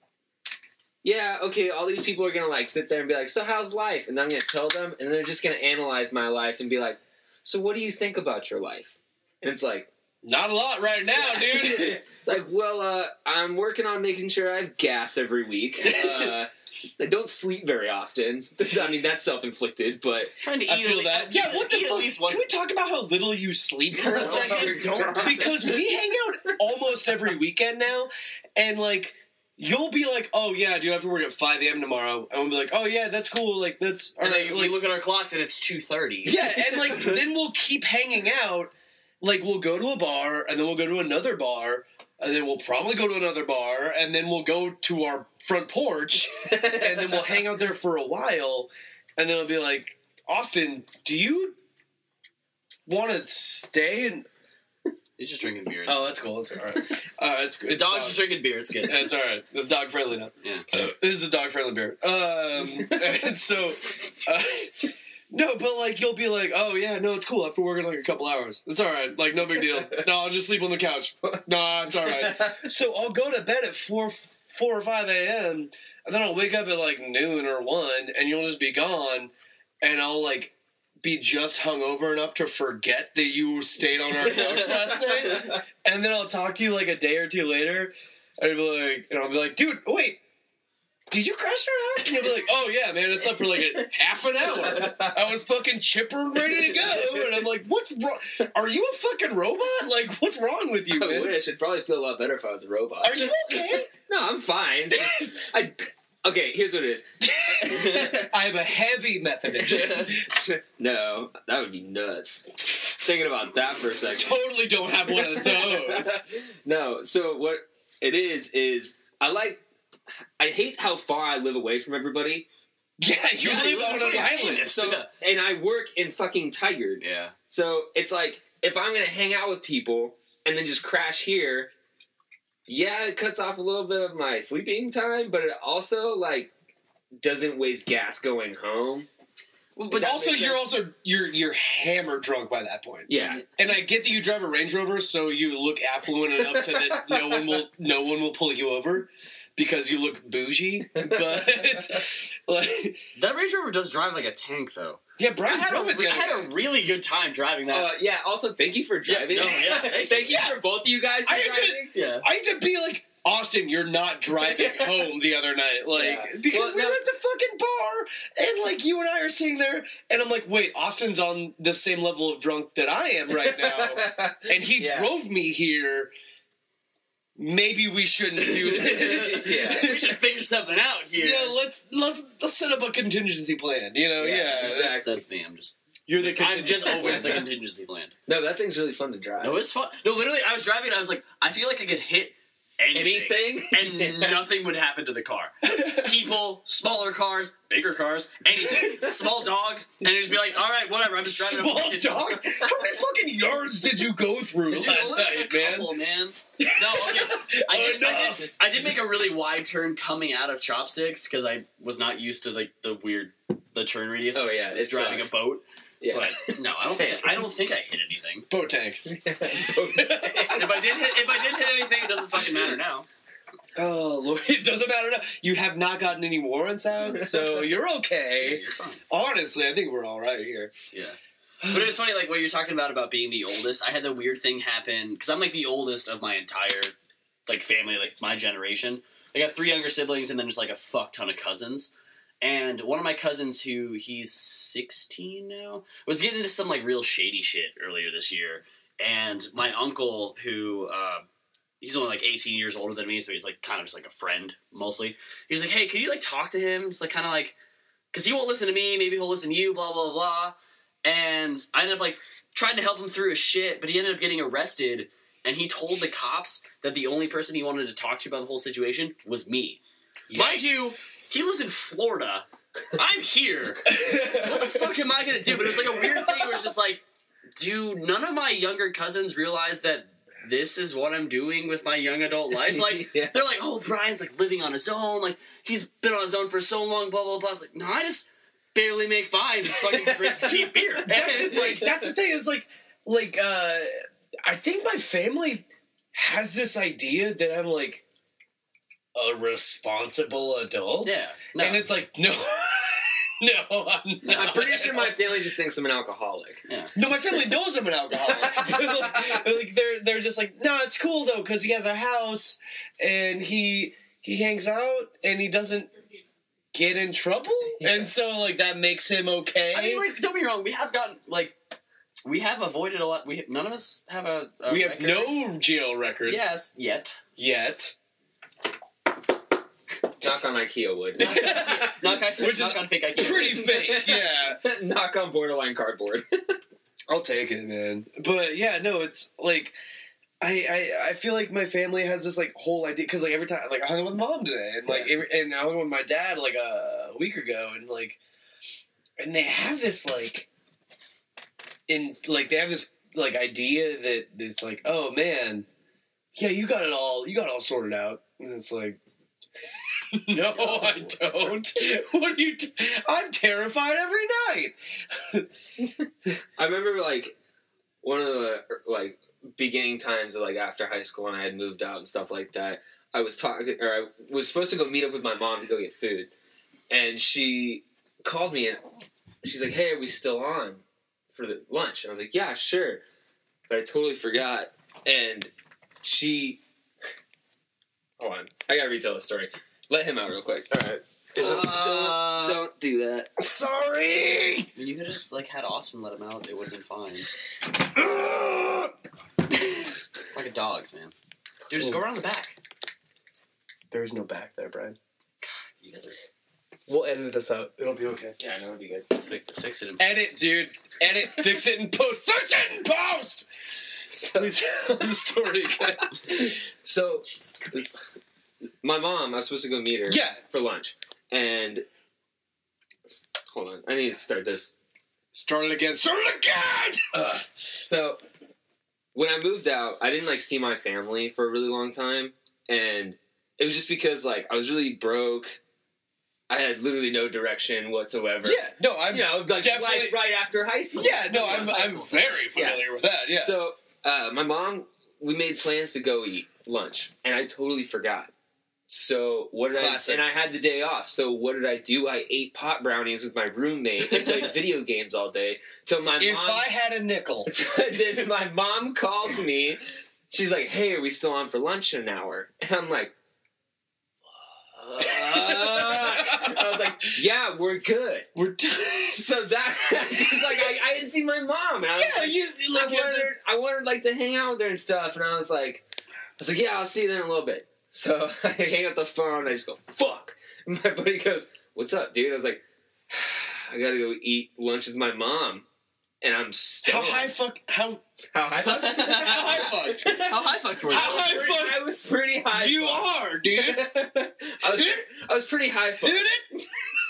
Speaker 3: yeah, okay, all these people are gonna like sit there and be like, so how's life? And I'm gonna tell them, and they're just gonna analyze my life and be like, so what do you think about your life? And it's like,
Speaker 2: Not a lot right now, dude.
Speaker 3: it's like, well, uh, I'm working on making sure I have gas every week. Uh, I don't sleep very often. I mean, that's self-inflicted, but
Speaker 4: Trying to eat
Speaker 2: I feel
Speaker 4: at
Speaker 2: that.
Speaker 4: least-
Speaker 2: Yeah, what the
Speaker 4: eat at
Speaker 2: fuck?
Speaker 4: least one-
Speaker 2: Can we talk about how little you sleep for a
Speaker 3: No,
Speaker 2: second?
Speaker 3: don't.
Speaker 2: Because we hang out almost every weekend now, and like you'll be like, "Oh yeah, dude, I have to work at five a.m. tomorrow," and we'll be like, "Oh yeah, that's cool. Like that's all
Speaker 4: And
Speaker 2: right."
Speaker 4: then
Speaker 2: Like,
Speaker 4: we look at our clocks and it's two thirty.
Speaker 2: yeah, and like then we'll keep hanging out. Like we'll go to a bar, and then we'll go to another bar, and then we'll probably go to another bar, and then we'll go to our front porch, and then we'll hang out there for a while, and then it'll be like, Austin, do you want to stay? And
Speaker 4: He's just drinking beer.
Speaker 2: oh, that's cool. That's all right. Uh, it's good.
Speaker 4: the
Speaker 2: It's
Speaker 4: dog's
Speaker 2: dog.
Speaker 4: just drinking beer. It's good.
Speaker 2: It's all right. It's dog friendly now.
Speaker 4: Yeah.
Speaker 2: This is a dog friendly beer. Um, and so, uh, no, but like you'll be like, oh yeah, no, it's cool. I have to work in like a couple hours. It's all right. Like no big deal. No, I'll just sleep on the couch. No, it's all right. So I'll go to bed at four, four or five a.m. and then I'll wake up at like noon or one, and you'll just be gone, and I'll like be just hungover enough to forget that you stayed on our couch last night, and then I'll talk to you like a day or two later, and I'll be like, and I'll be like, dude, wait. Did you crash our house? And you'll be like, oh yeah, man, I slept for like a, half an hour. I was fucking chipper and ready to go. And I'm like, what's wrong? Are you a fucking robot? Like, what's wrong with you,
Speaker 3: I
Speaker 2: man?
Speaker 3: wish. I'd probably feel a lot better if I was a robot.
Speaker 2: Are you okay?
Speaker 3: No, I'm fine. I, okay, here's what it is.
Speaker 2: I have a heavy method issue.
Speaker 3: No, that would be nuts. Thinking about that for a second.
Speaker 2: Totally don't have one of those.
Speaker 3: No, so what it is, is I like, I hate how far I live away from everybody.
Speaker 2: Yeah, you
Speaker 4: Yeah,
Speaker 2: live
Speaker 4: you live
Speaker 2: on an
Speaker 4: pretty
Speaker 2: island.
Speaker 4: famous.
Speaker 3: So,
Speaker 4: Yeah.
Speaker 3: and I work in fucking Tigard.
Speaker 4: Yeah.
Speaker 3: So it's like, if I'm going to hang out with people and then just crash here, yeah, it cuts off a little bit of my sleeping time, but it also, like, doesn't waste gas going home.
Speaker 4: Well,
Speaker 2: But
Speaker 3: that
Speaker 2: also,
Speaker 3: makes
Speaker 2: you're
Speaker 3: sense.
Speaker 2: also you're you're hammered drunk by that point.
Speaker 3: Yeah.
Speaker 2: And I get that you drive a Range Rover, so you look affluent enough to that no one will no one will pull you over because you look bougie. But like,
Speaker 4: that Range Rover does drive like a tank, though.
Speaker 2: yeah,
Speaker 4: I
Speaker 2: Brian
Speaker 4: had, a,
Speaker 2: drove it the
Speaker 4: I
Speaker 2: other
Speaker 4: had
Speaker 2: day.
Speaker 4: a really good time driving that.
Speaker 3: Uh, yeah, also, thank you for driving.
Speaker 4: no, yeah.
Speaker 3: Thank you
Speaker 2: Yeah.
Speaker 3: for both of you guys for
Speaker 2: I had to-
Speaker 3: driving.
Speaker 4: yeah.
Speaker 2: I had to be like, Austin, you're not driving home the other night. Like,
Speaker 3: Yeah.
Speaker 2: because
Speaker 3: Well,
Speaker 2: we
Speaker 3: no-
Speaker 2: were at the fucking bar, and, like, you and I are sitting there, and I'm like, wait, Austin's on the same level of drunk that I am right now, and he
Speaker 3: Yeah.
Speaker 2: drove me here. Maybe we shouldn't do this.
Speaker 3: Yeah.
Speaker 4: We should figure something out here.
Speaker 2: Yeah, let's, let's, let's set up a contingency plan, you know?
Speaker 3: Yeah,
Speaker 2: Yeah.
Speaker 3: exactly.
Speaker 4: That's, that's me. I'm just.
Speaker 2: You're the
Speaker 4: I'm
Speaker 2: contingency
Speaker 4: just always the
Speaker 2: plan.
Speaker 4: contingency plan.
Speaker 3: No, that thing's really fun to drive.
Speaker 4: No, it's fun. No, literally, I was driving and I was like, I feel like I could hit anything,
Speaker 3: Anything?
Speaker 4: and nothing would happen to the car. People, smaller cars, bigger cars, anything. Small dogs, and it'd just be like, all right, whatever. I'm just driving.
Speaker 2: Small
Speaker 4: up
Speaker 2: dogs? How many fucking yards did you go through
Speaker 4: Dude,
Speaker 2: last
Speaker 4: only
Speaker 2: night,
Speaker 4: like a
Speaker 2: man?
Speaker 4: couple, man. No, okay. I did, I, did,
Speaker 2: Enough.
Speaker 4: I did make a really wide turn coming out of Chopsticks because I was not used to like the weird the turn radius.
Speaker 3: Oh, yeah,
Speaker 4: I was
Speaker 3: it
Speaker 4: driving
Speaker 3: sucks.
Speaker 4: a boat.
Speaker 3: Yeah.
Speaker 4: But no, I don't think I don't think I hit anything.
Speaker 2: Boat tank.
Speaker 4: If I did hit if I did hit anything, it doesn't fucking matter now.
Speaker 2: Oh, Lord. It doesn't matter now. You have not gotten any warrants out, so you're
Speaker 4: Yeah,
Speaker 2: okay.
Speaker 4: you're fine.
Speaker 2: Honestly, I think we're all right here.
Speaker 4: Yeah. But it was funny, like, what you're talking about, about being the oldest. I had the weird thing happen, because I'm, like, the oldest of my entire, like, family, like, my generation. I got three younger siblings and then just, like, a fuck ton of cousins. And one of my cousins, who, he's sixteen now, was getting into some, like, real shady shit earlier this year. And my uncle, who, uh, he's only, like, eighteen years older than me, so he's, like, kind of just, like, a friend, mostly. He's like, hey, can you, like, talk to him? Just, like, kind of, like, because he won't listen to me, maybe he'll listen to you, blah, blah, blah. And I ended up, like, trying to help him through his shit, but he ended up getting arrested, and he told the cops that the only person he wanted to talk to about the whole situation was me. Mind you, he lives in Florida. I'm here. What the fuck am I gonna do? But it was, like, a weird thing. It was just like, do none of my younger cousins realize that this is what I'm doing with my young adult life? Like,
Speaker 3: Yeah.
Speaker 4: they're like, oh, Brian's, like, living on his own. Like, he's been on his own for so long, blah, blah, blah. It's like, no, I just barely make by and just fucking drink cheap beer. And
Speaker 2: It's like, that's the thing, is like, like, uh, I think my family has this idea that I'm, like, a responsible adult.
Speaker 4: yeah. No.
Speaker 2: And it's like, no. No, I'm not.
Speaker 3: I'm pretty sure my family just thinks I'm an alcoholic.
Speaker 4: yeah.
Speaker 2: No, my family knows I'm an alcoholic. like, like, they're they're just like, no, it's cool though because he has a house and he he hangs out and he doesn't get in trouble, and so like that makes him okay.
Speaker 4: I mean, like, don't be wrong. We have gotten, like, we have avoided a lot. We None of us have a, a
Speaker 2: we have
Speaker 4: record.
Speaker 2: no jail records
Speaker 4: Yes, yet.
Speaker 2: yet,
Speaker 3: Knock on IKEA wood.
Speaker 4: Knock on,
Speaker 2: Which
Speaker 4: knock
Speaker 2: is
Speaker 4: on fake IKEA.
Speaker 2: pretty fake. Yeah,
Speaker 3: Knock on borderline cardboard.
Speaker 2: I'll take it, man. But yeah, no, it's like. I, I, I feel like my family has this like whole idea because like every time like I hung out with mom today and like every, and I hung out with my dad like a week ago and like and they have this like in like they have this like idea that it's like, oh man, yeah, you got it all you got it all sorted out, and it's like no, I don't. What are you? T- I'm terrified every night.
Speaker 3: I remember like one of the like beginning times of like after high school when I had moved out and stuff like that. I was talking, or I was supposed to go meet up with my mom to go get food, and she called me and she's like, "Hey, are we still on for the lunch?" And I was like, "Yeah, sure," but I totally forgot. And she, hold on, I gotta retell the story. Let him out real quick. All right. Is this,
Speaker 4: Uh,
Speaker 3: don't don't do that.
Speaker 2: Sorry.
Speaker 4: I mean, you could just, like, had Austin let him out. It would have been fine. Like a dog's, man. Dude, just go around the back.
Speaker 2: There's no back there, Brian.
Speaker 4: You guys are...
Speaker 2: We'll edit this out. It'll be okay.
Speaker 3: Yeah, no, it'd be good.
Speaker 4: Fix, fix it. In...
Speaker 2: Edit, dude. Edit. Fix it in post. Fix it in post.
Speaker 3: So,
Speaker 2: Please tell the story again.
Speaker 3: so it's my mom. I was supposed to go meet her.
Speaker 2: Yeah.
Speaker 3: For lunch, and hold on, I need to start this.
Speaker 2: Start it again. Start it again. Ugh.
Speaker 3: So when I moved out, I didn't like see my family for a really long time, and it was just because like I was really broke. I had literally no direction whatsoever.
Speaker 2: Yeah. No, I'm.
Speaker 3: You know, like
Speaker 2: definitely.
Speaker 3: life right after high school.
Speaker 2: Yeah. No,
Speaker 3: High
Speaker 2: I'm.
Speaker 3: school.
Speaker 2: I'm very familiar with that. Yeah.
Speaker 3: So uh, my mom, we made plans to go eat lunch, and I totally forgot. So what did
Speaker 2: Classic.
Speaker 3: I? And I had the day off. So what did I do? I ate pot brownies with my roommate and played video games all day. Till my
Speaker 2: if
Speaker 3: mom.
Speaker 2: I had a nickel.
Speaker 3: Then my mom calls me. she's like, "Hey, are we still on for lunch in an hour?" And I'm like, "Fuck." I was like, "Yeah, we're good."
Speaker 2: We're done.
Speaker 3: So that it's like I, I didn't see my mom. And I was
Speaker 2: Yeah,
Speaker 3: like,
Speaker 2: you
Speaker 3: I
Speaker 2: like you have
Speaker 3: wanted,
Speaker 2: to-
Speaker 3: I wanted like to hang out with her and stuff, and I was like, I was like, "Yeah, I'll see you there in a little bit." So I hang up the phone, and I just go, "Fuck." And my buddy goes, "What's up, dude?" I was like, "I gotta go eat lunch with my mom." And I'm
Speaker 2: How
Speaker 3: stoned.
Speaker 2: high fuck? How
Speaker 3: How high fuck?
Speaker 2: how high fucked?
Speaker 4: How high fucked were you?
Speaker 2: How high
Speaker 3: Pretty-
Speaker 2: fucked?
Speaker 3: I was pretty high.
Speaker 2: You
Speaker 3: fucked.
Speaker 2: are, dude.
Speaker 3: I was, I was pretty high.
Speaker 2: Hit
Speaker 3: Fucked.
Speaker 2: it.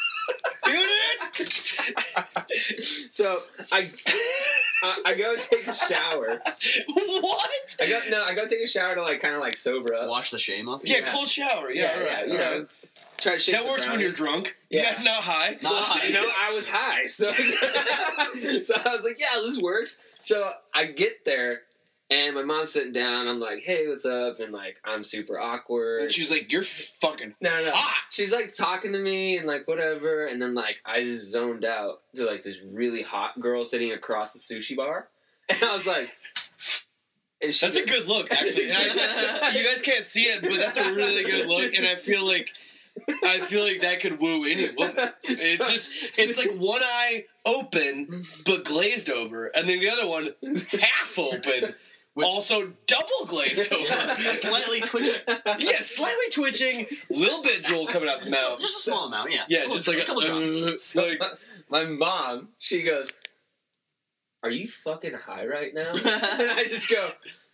Speaker 2: Hit it.
Speaker 3: So I, I, I go take a shower.
Speaker 2: What?
Speaker 3: I go no, I go take a shower to like kind of like sober up.
Speaker 4: Wash the shame off.
Speaker 2: Yeah,
Speaker 4: you?
Speaker 2: cold shower. Yeah,
Speaker 3: yeah,
Speaker 2: right.
Speaker 3: you know,
Speaker 2: right.
Speaker 3: try to shake.
Speaker 2: That
Speaker 3: the
Speaker 2: works when
Speaker 3: brownie.
Speaker 2: you're drunk.
Speaker 3: Yeah.
Speaker 2: Yeah, not high.
Speaker 4: Not
Speaker 3: Well,
Speaker 4: high.
Speaker 3: you know, I was high, so so I was like, yeah, this works. So I get there, and my mom's sitting down. I'm like, hey, what's up? And like, I'm super awkward.
Speaker 2: And she's like, "You're fucking
Speaker 3: no, no, no.
Speaker 2: hot."
Speaker 3: She's like talking to me and like whatever, and then like I just zoned out to like this really hot girl sitting across the sushi bar, and I was like, and she
Speaker 2: That's a good look, actually. And I- you guys can't see it, but that's a really good look, and I feel like I feel like that could woo any woman. It's just it's like one eye open but glazed over, and then the other one half open,
Speaker 4: With-
Speaker 2: also double glazed over.
Speaker 4: Slightly twitching.
Speaker 2: Yeah, slightly twitching, little bit drool coming out the mouth.
Speaker 4: Just a small amount, yeah.
Speaker 2: Yeah, just like
Speaker 4: a couple drops.
Speaker 2: uh, like
Speaker 3: my mom, she goes, "Are you fucking high right now?" And I just go,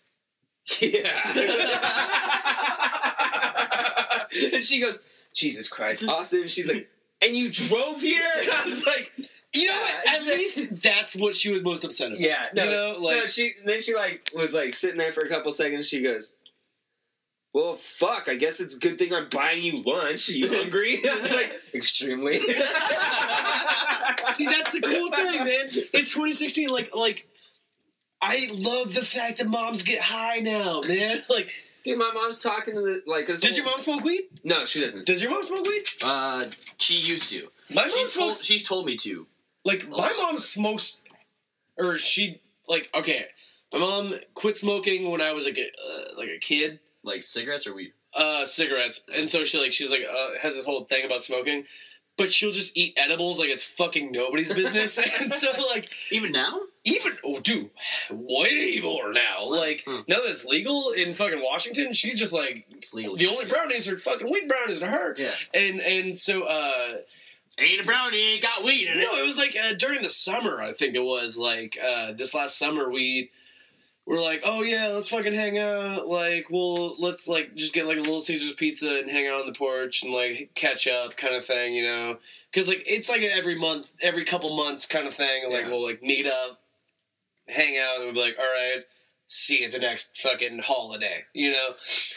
Speaker 3: "Yeah." And she goes, "Jesus Christ, Austin." She's like, "And you drove here?" And I was like,
Speaker 2: you know what?
Speaker 3: Yeah,
Speaker 2: At least that's what she was most upset about.
Speaker 3: "Yeah." No,
Speaker 2: you know, like
Speaker 3: no. She then she like was like sitting there for a couple seconds. She goes, "Well, fuck. I guess it's a good thing I'm buying you lunch. Are you hungry?" I was like, "Extremely."
Speaker 2: see, that's the cool thing, man. In twenty sixteen, like like. I love the fact that moms get high now, man. Like,
Speaker 3: Dude, my mom's talking to the like. 'cause
Speaker 2: does your mom smoke weed?
Speaker 3: No, she doesn't.
Speaker 2: Does your mom smoke weed?
Speaker 4: Uh, she used to.
Speaker 2: My mom
Speaker 4: She's told,
Speaker 2: smokes.
Speaker 4: she's told me to.
Speaker 2: Like, my mom smokes, or she like. Okay, my mom quit smoking when I was like a uh, like a kid.
Speaker 4: Like cigarettes or weed?
Speaker 2: Uh, cigarettes, and so she like she's like uh, has this whole thing about smoking, but she'll just eat edibles like it's fucking nobody's business, and so like.
Speaker 4: Even now?
Speaker 2: Even oh, dude, way more now. Like
Speaker 4: Hmm.
Speaker 2: now that it's legal in fucking Washington, she's just like
Speaker 4: It's legal.
Speaker 2: the only brownies are fucking wheat brownies to her.
Speaker 4: Yeah.
Speaker 2: And and so uh
Speaker 4: Ain't a brownie, ain't got weed in it.
Speaker 2: no, it was like uh, during the summer. I think it was like uh this last summer we were like, oh yeah, let's fucking hang out. Like, well, let's like just get like a Little Caesars pizza and hang out on the porch and like catch up, kind of thing, you know? Because like it's like an every month, every couple months kind of thing. Like
Speaker 3: Yeah.
Speaker 2: we'll like meet up, hang out, and we'll be like, all right, see you at the next fucking holiday, you know?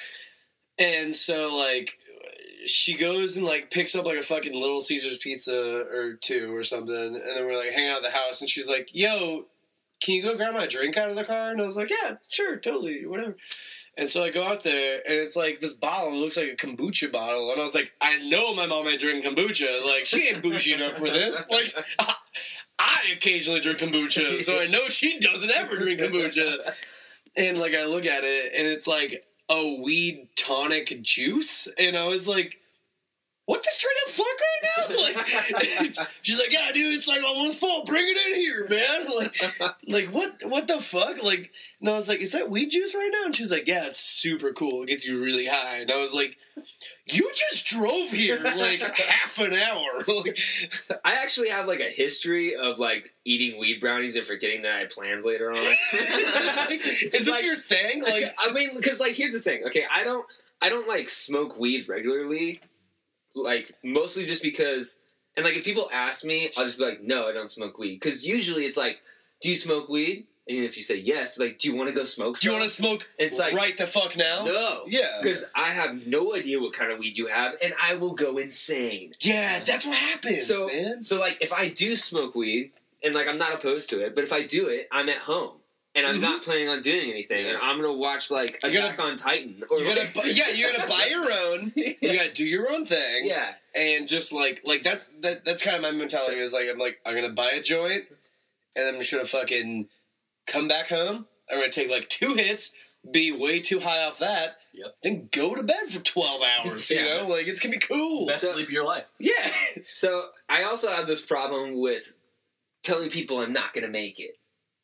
Speaker 2: And so like she goes and like picks up like a fucking Little Caesars pizza or two or something, and then we're like hanging out at the house, and she's like, yo, can you go grab my drink out of the car? And I was like, yeah, sure, totally, whatever. And so I go out there, and it's like this bottle. It looks like a kombucha bottle, and I was like, I know my mom ain't drinking kombucha. Like she ain't bougie enough for this. Like I, I occasionally drink kombucha, so I know she doesn't ever drink kombucha. And like I look at it, and it's like a weed tonic juice, and I was like, what the straight up fuck right now? Like, she's like, yeah, dude, it's like almost full. Bring it in here, man. Like, like what? What the fuck? Like, and I was like, is that weed juice right now? And she's like, yeah, it's super cool. It gets you really high. And I was like, you just drove here like half an hour. Like,
Speaker 3: I actually have like a history of like eating weed brownies and forgetting that I had plans later on.
Speaker 2: is this
Speaker 3: Like-
Speaker 2: your thing? Like,
Speaker 3: I mean, because like here's the thing. Okay, I don't, I don't like smoke weed regularly. Like mostly just because, and like if people ask me, I'll just be like, no, I don't smoke weed. Because usually it's like, do you smoke weed? And if you say yes, like, do you want to go smoke?
Speaker 2: do you
Speaker 3: some?
Speaker 2: want to smoke
Speaker 3: It's like
Speaker 2: right the fuck now?
Speaker 3: No.
Speaker 2: Yeah.
Speaker 3: Because I have no idea what kind of weed you have, and I will go insane.
Speaker 2: Yeah, that's what happens,
Speaker 3: So,
Speaker 2: man.
Speaker 3: so like, if I do smoke weed, and like, I'm not opposed to it, but if I do it, I'm at home. And I'm
Speaker 2: Mhm.
Speaker 3: not planning on doing anything, and I'm gonna watch like
Speaker 2: You
Speaker 3: Attack
Speaker 2: gotta-
Speaker 3: on Titan, or
Speaker 2: You gotta,
Speaker 3: like,
Speaker 2: bu- yeah, you gotta buy your own. You gotta do your own thing.
Speaker 3: yeah,
Speaker 2: And just like, like that's that, that's kind of my mentality. Is like, I'm like, I'm gonna buy a joint, and I'm just gonna fucking come back home. I'm gonna take like two hits, be way too high off that.
Speaker 4: Yep.
Speaker 2: Then go to bed for twelve hours. You
Speaker 3: Yeah.
Speaker 2: know, like it's gonna be cool.
Speaker 4: Best
Speaker 3: So-
Speaker 4: sleep of your life.
Speaker 2: Yeah.
Speaker 3: So I also have this problem with telling people I'm not going to make it.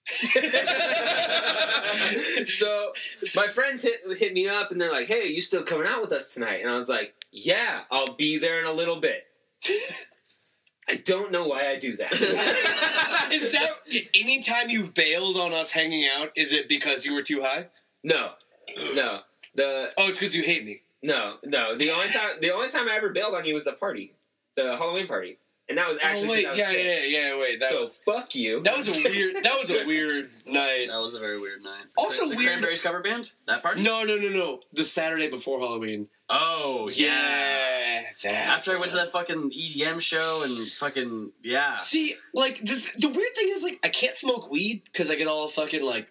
Speaker 3: So my friends hit hit me up and they're like, "Hey, you still coming out with us tonight?" And I was like, "Yeah, I'll be there in a little bit." I don't know why I do that.
Speaker 2: Is that anytime you've bailed on us hanging out? Is it because you were too high?
Speaker 3: No, no, the
Speaker 2: Oh, it's because you hate me.
Speaker 3: no, no. The only time the only time I ever bailed on you was the party, the Halloween party, and that was actually
Speaker 2: oh wait,
Speaker 3: 'cause I was
Speaker 2: yeah,
Speaker 3: sick.
Speaker 2: yeah, yeah. Wait, that
Speaker 3: so
Speaker 2: was
Speaker 3: fuck you.
Speaker 2: that was a weird. That was a weird night.
Speaker 4: That was a very weird night.
Speaker 2: Also
Speaker 4: the, the
Speaker 2: weird-
Speaker 4: Cranberries cover band? That party?
Speaker 2: No, no, no, no. The Saturday before Halloween.
Speaker 4: Oh, yeah.
Speaker 2: Yeah. that
Speaker 4: After I went to
Speaker 2: one.
Speaker 4: that fucking E D M show and fucking, yeah.
Speaker 2: See, like the the weird thing is, like I can't smoke weed because I get all fucking like,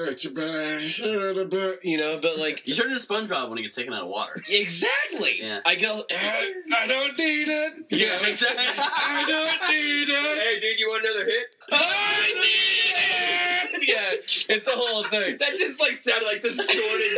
Speaker 2: you know. But like,
Speaker 4: You turn into SpongeBob when he gets taken out of water.
Speaker 2: exactly.
Speaker 4: Yeah.
Speaker 2: I go. I don't need it.
Speaker 4: Yeah, exactly.
Speaker 2: I don't need it.
Speaker 3: Hey, dude, you want another hit?
Speaker 2: I need it. Yeah, it's a whole thing.
Speaker 3: That just like sounded like distorted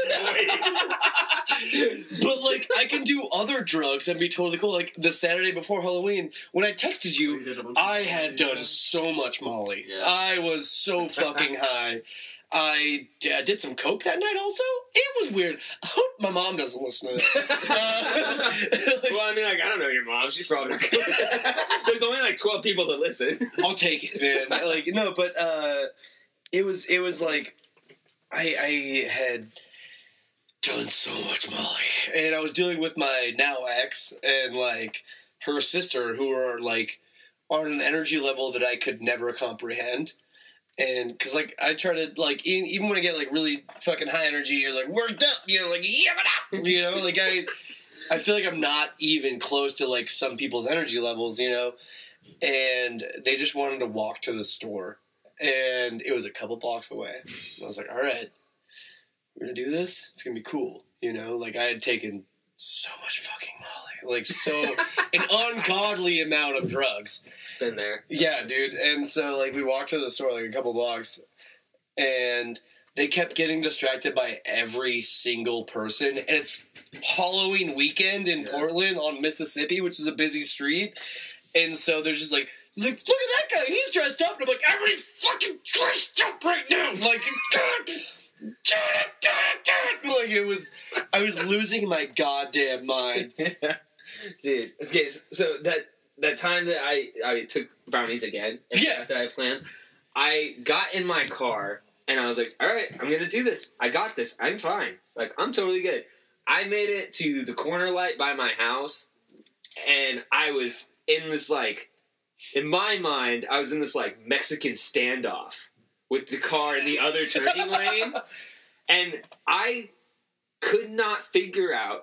Speaker 3: voice.
Speaker 2: But like, I can do other drugs and be totally cool. Like the Saturday before Halloween, when I texted you, I had done so much Molly.
Speaker 4: Yeah.
Speaker 2: I was so fucking high. I, d- I did some coke that night. Also, it was weird. I hope my mom doesn't listen to this. Uh, like,
Speaker 3: Well, I mean, like, I don't know your mom. She's probably not good. There's only like twelve people that listen.
Speaker 2: I'll take it, man. Like no, but uh, it was it was like I I had done so much Molly, and I was dealing with my now ex and like her sister, who are like on an energy level that I could never comprehend. And because like I try to like even, even when I get like really fucking high energy, you're like worked up, you know, like yeah, you know, like I I feel like I'm not even close to like some people's energy levels, you know. And they just wanted to walk to the store, and it was a couple blocks away. And I was like, all right, we're gonna do this. It's gonna be cool, you know. Like I had taken so much fucking Molly, like so an ungodly amount of drugs.
Speaker 3: Been there.
Speaker 2: Yeah, dude. And so like we walked to the store like a couple blocks, and they kept getting distracted by every single person. And it's Halloween weekend in
Speaker 4: Yeah.
Speaker 2: Portland on Mississippi, which is a busy street. And so they're just like, look, look at that guy. He's dressed up. And I'm like, every fucking dressed up right now. Like, God. Like it was, I was losing my goddamn mind.
Speaker 3: Dude, okay, so that that time that I, I took brownies again, and
Speaker 2: Yeah.
Speaker 3: that I had plans, I got in my car, and I was like, all right, I'm going to do this. I got this. I'm fine. Like, I'm totally good. I made it to the corner light by my house, and I was in this, like, in my mind, I was in this, like, Mexican standoff with the car in the other turning lane, and I could not figure out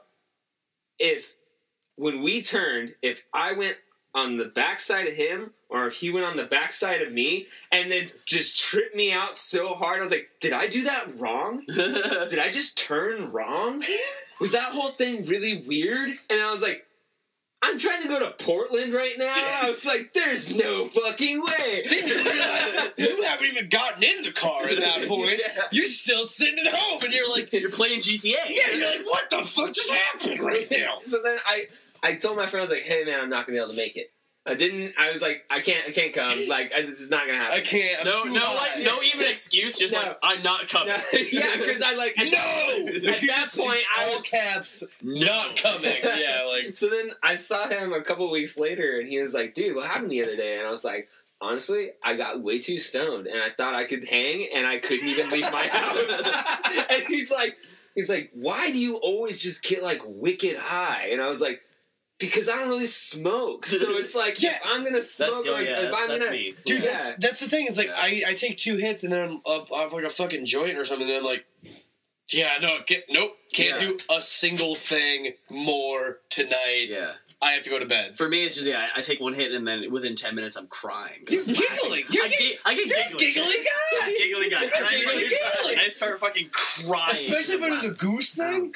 Speaker 3: if, when we turned, if I went on the backside of him or if he went on the backside of me, and then just tripped me out so hard. I was like, did I do that wrong? Did I just turn wrong? Was that whole thing really weird? And I was like, I'm trying to go to Portland right now. I was like, there's no fucking way.
Speaker 2: Then you realize you haven't even gotten in the car at that point.
Speaker 3: Yeah.
Speaker 2: You're still sitting at home, and you're like,
Speaker 4: You're playing G T A.
Speaker 2: yeah, you're like, what the fuck just happened right now?
Speaker 3: So then I, I told my friend, I was like, hey man, I'm not gonna be able to make it. I didn't. I was like, I can't. I can't come. Like, it's just not gonna happen.
Speaker 2: I can't. I'm
Speaker 4: No,
Speaker 2: too
Speaker 4: no,
Speaker 2: high.
Speaker 4: like, no even excuse. Just
Speaker 3: No.
Speaker 4: like, I'm not coming.
Speaker 3: No, yeah, because I like at,
Speaker 2: No!
Speaker 3: at that point I
Speaker 2: all
Speaker 3: was.
Speaker 2: caps,
Speaker 4: No.
Speaker 2: not coming. Yeah, like
Speaker 3: So then I saw him a couple weeks later, and he was like, "Dude, what happened the other day?" And I was like, "Honestly, I got way too stoned, and I thought I could hang, and I couldn't even leave my house." And he's like, "He's like, why do you always just get like wicked high?" And I was like, "Because I don't really smoke, so it's like,
Speaker 2: Yeah.
Speaker 3: if I'm gonna smoke,
Speaker 4: That's, oh,
Speaker 3: or
Speaker 4: yeah,
Speaker 3: if
Speaker 4: that's,
Speaker 3: I'm
Speaker 4: that's
Speaker 3: gonna."
Speaker 4: me.
Speaker 2: dude,
Speaker 3: Yeah.
Speaker 2: that's that's the thing. Is like
Speaker 4: Yeah.
Speaker 2: I, I take two hits and then I'm up off like a fucking joint or something. And I'm like, yeah, no, get nope, can't
Speaker 4: Yeah.
Speaker 2: do a single thing more tonight.
Speaker 4: Yeah.
Speaker 2: I have to go to bed.
Speaker 4: For me, it's just, yeah, I, I take one hit and then within ten minutes I'm crying.
Speaker 2: You're giggling. You're
Speaker 4: I,
Speaker 2: gig-
Speaker 4: gi- I get
Speaker 2: You're a
Speaker 4: giggly.
Speaker 2: giggly guy.
Speaker 4: Giggly guy.
Speaker 2: You're a
Speaker 4: And I,
Speaker 2: giggly giggly.
Speaker 4: I start fucking crying.
Speaker 2: Especially if I do the goose thing.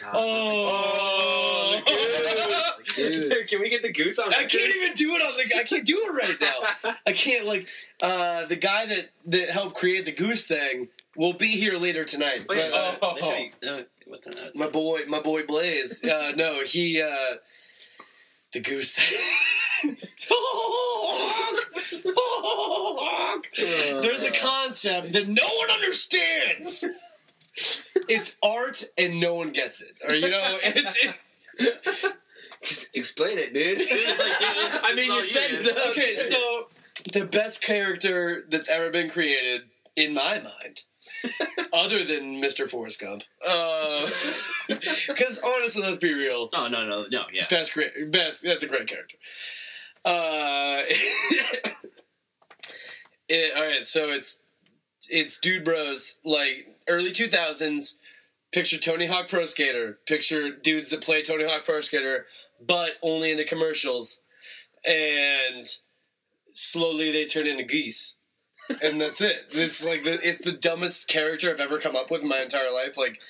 Speaker 4: Oh, God.
Speaker 2: Oh,
Speaker 3: Oh, Dude, can we get the goose on?
Speaker 2: I can't even do it on the. I can't do it right now. I can't like uh, the guy that that helped create the goose thing will be here later tonight.
Speaker 4: Oh, yeah,
Speaker 2: but, uh,
Speaker 4: uh, they should be, uh, what time? That's
Speaker 2: my boy, my boy Blaze. Uh, no, he uh, the goose thing. There's a concept that no one understands. It's art and no one gets it, or you know, it's. It,
Speaker 3: Just explain it, dude.
Speaker 4: Dude, it's like, dude, it's,
Speaker 3: I mean,
Speaker 4: it's
Speaker 3: you
Speaker 4: all
Speaker 3: said
Speaker 4: man.
Speaker 3: it.
Speaker 2: okay, so the best character that's ever been created, in my mind, other than Mister Forrest Gump, because honestly, let's be real,
Speaker 4: Oh, no, no, no, yeah.
Speaker 2: best, great, best. That's a great character. Uh, it, all right, so it's it's Dude Bros, like early two thousands. Picture Tony Hawk Pro Skater. Picture dudes that play Tony Hawk Pro Skater, but only in the commercials. And slowly they turn into geese. And that's it. It's like the, it's the dumbest character I've ever come up with in my entire life. Like,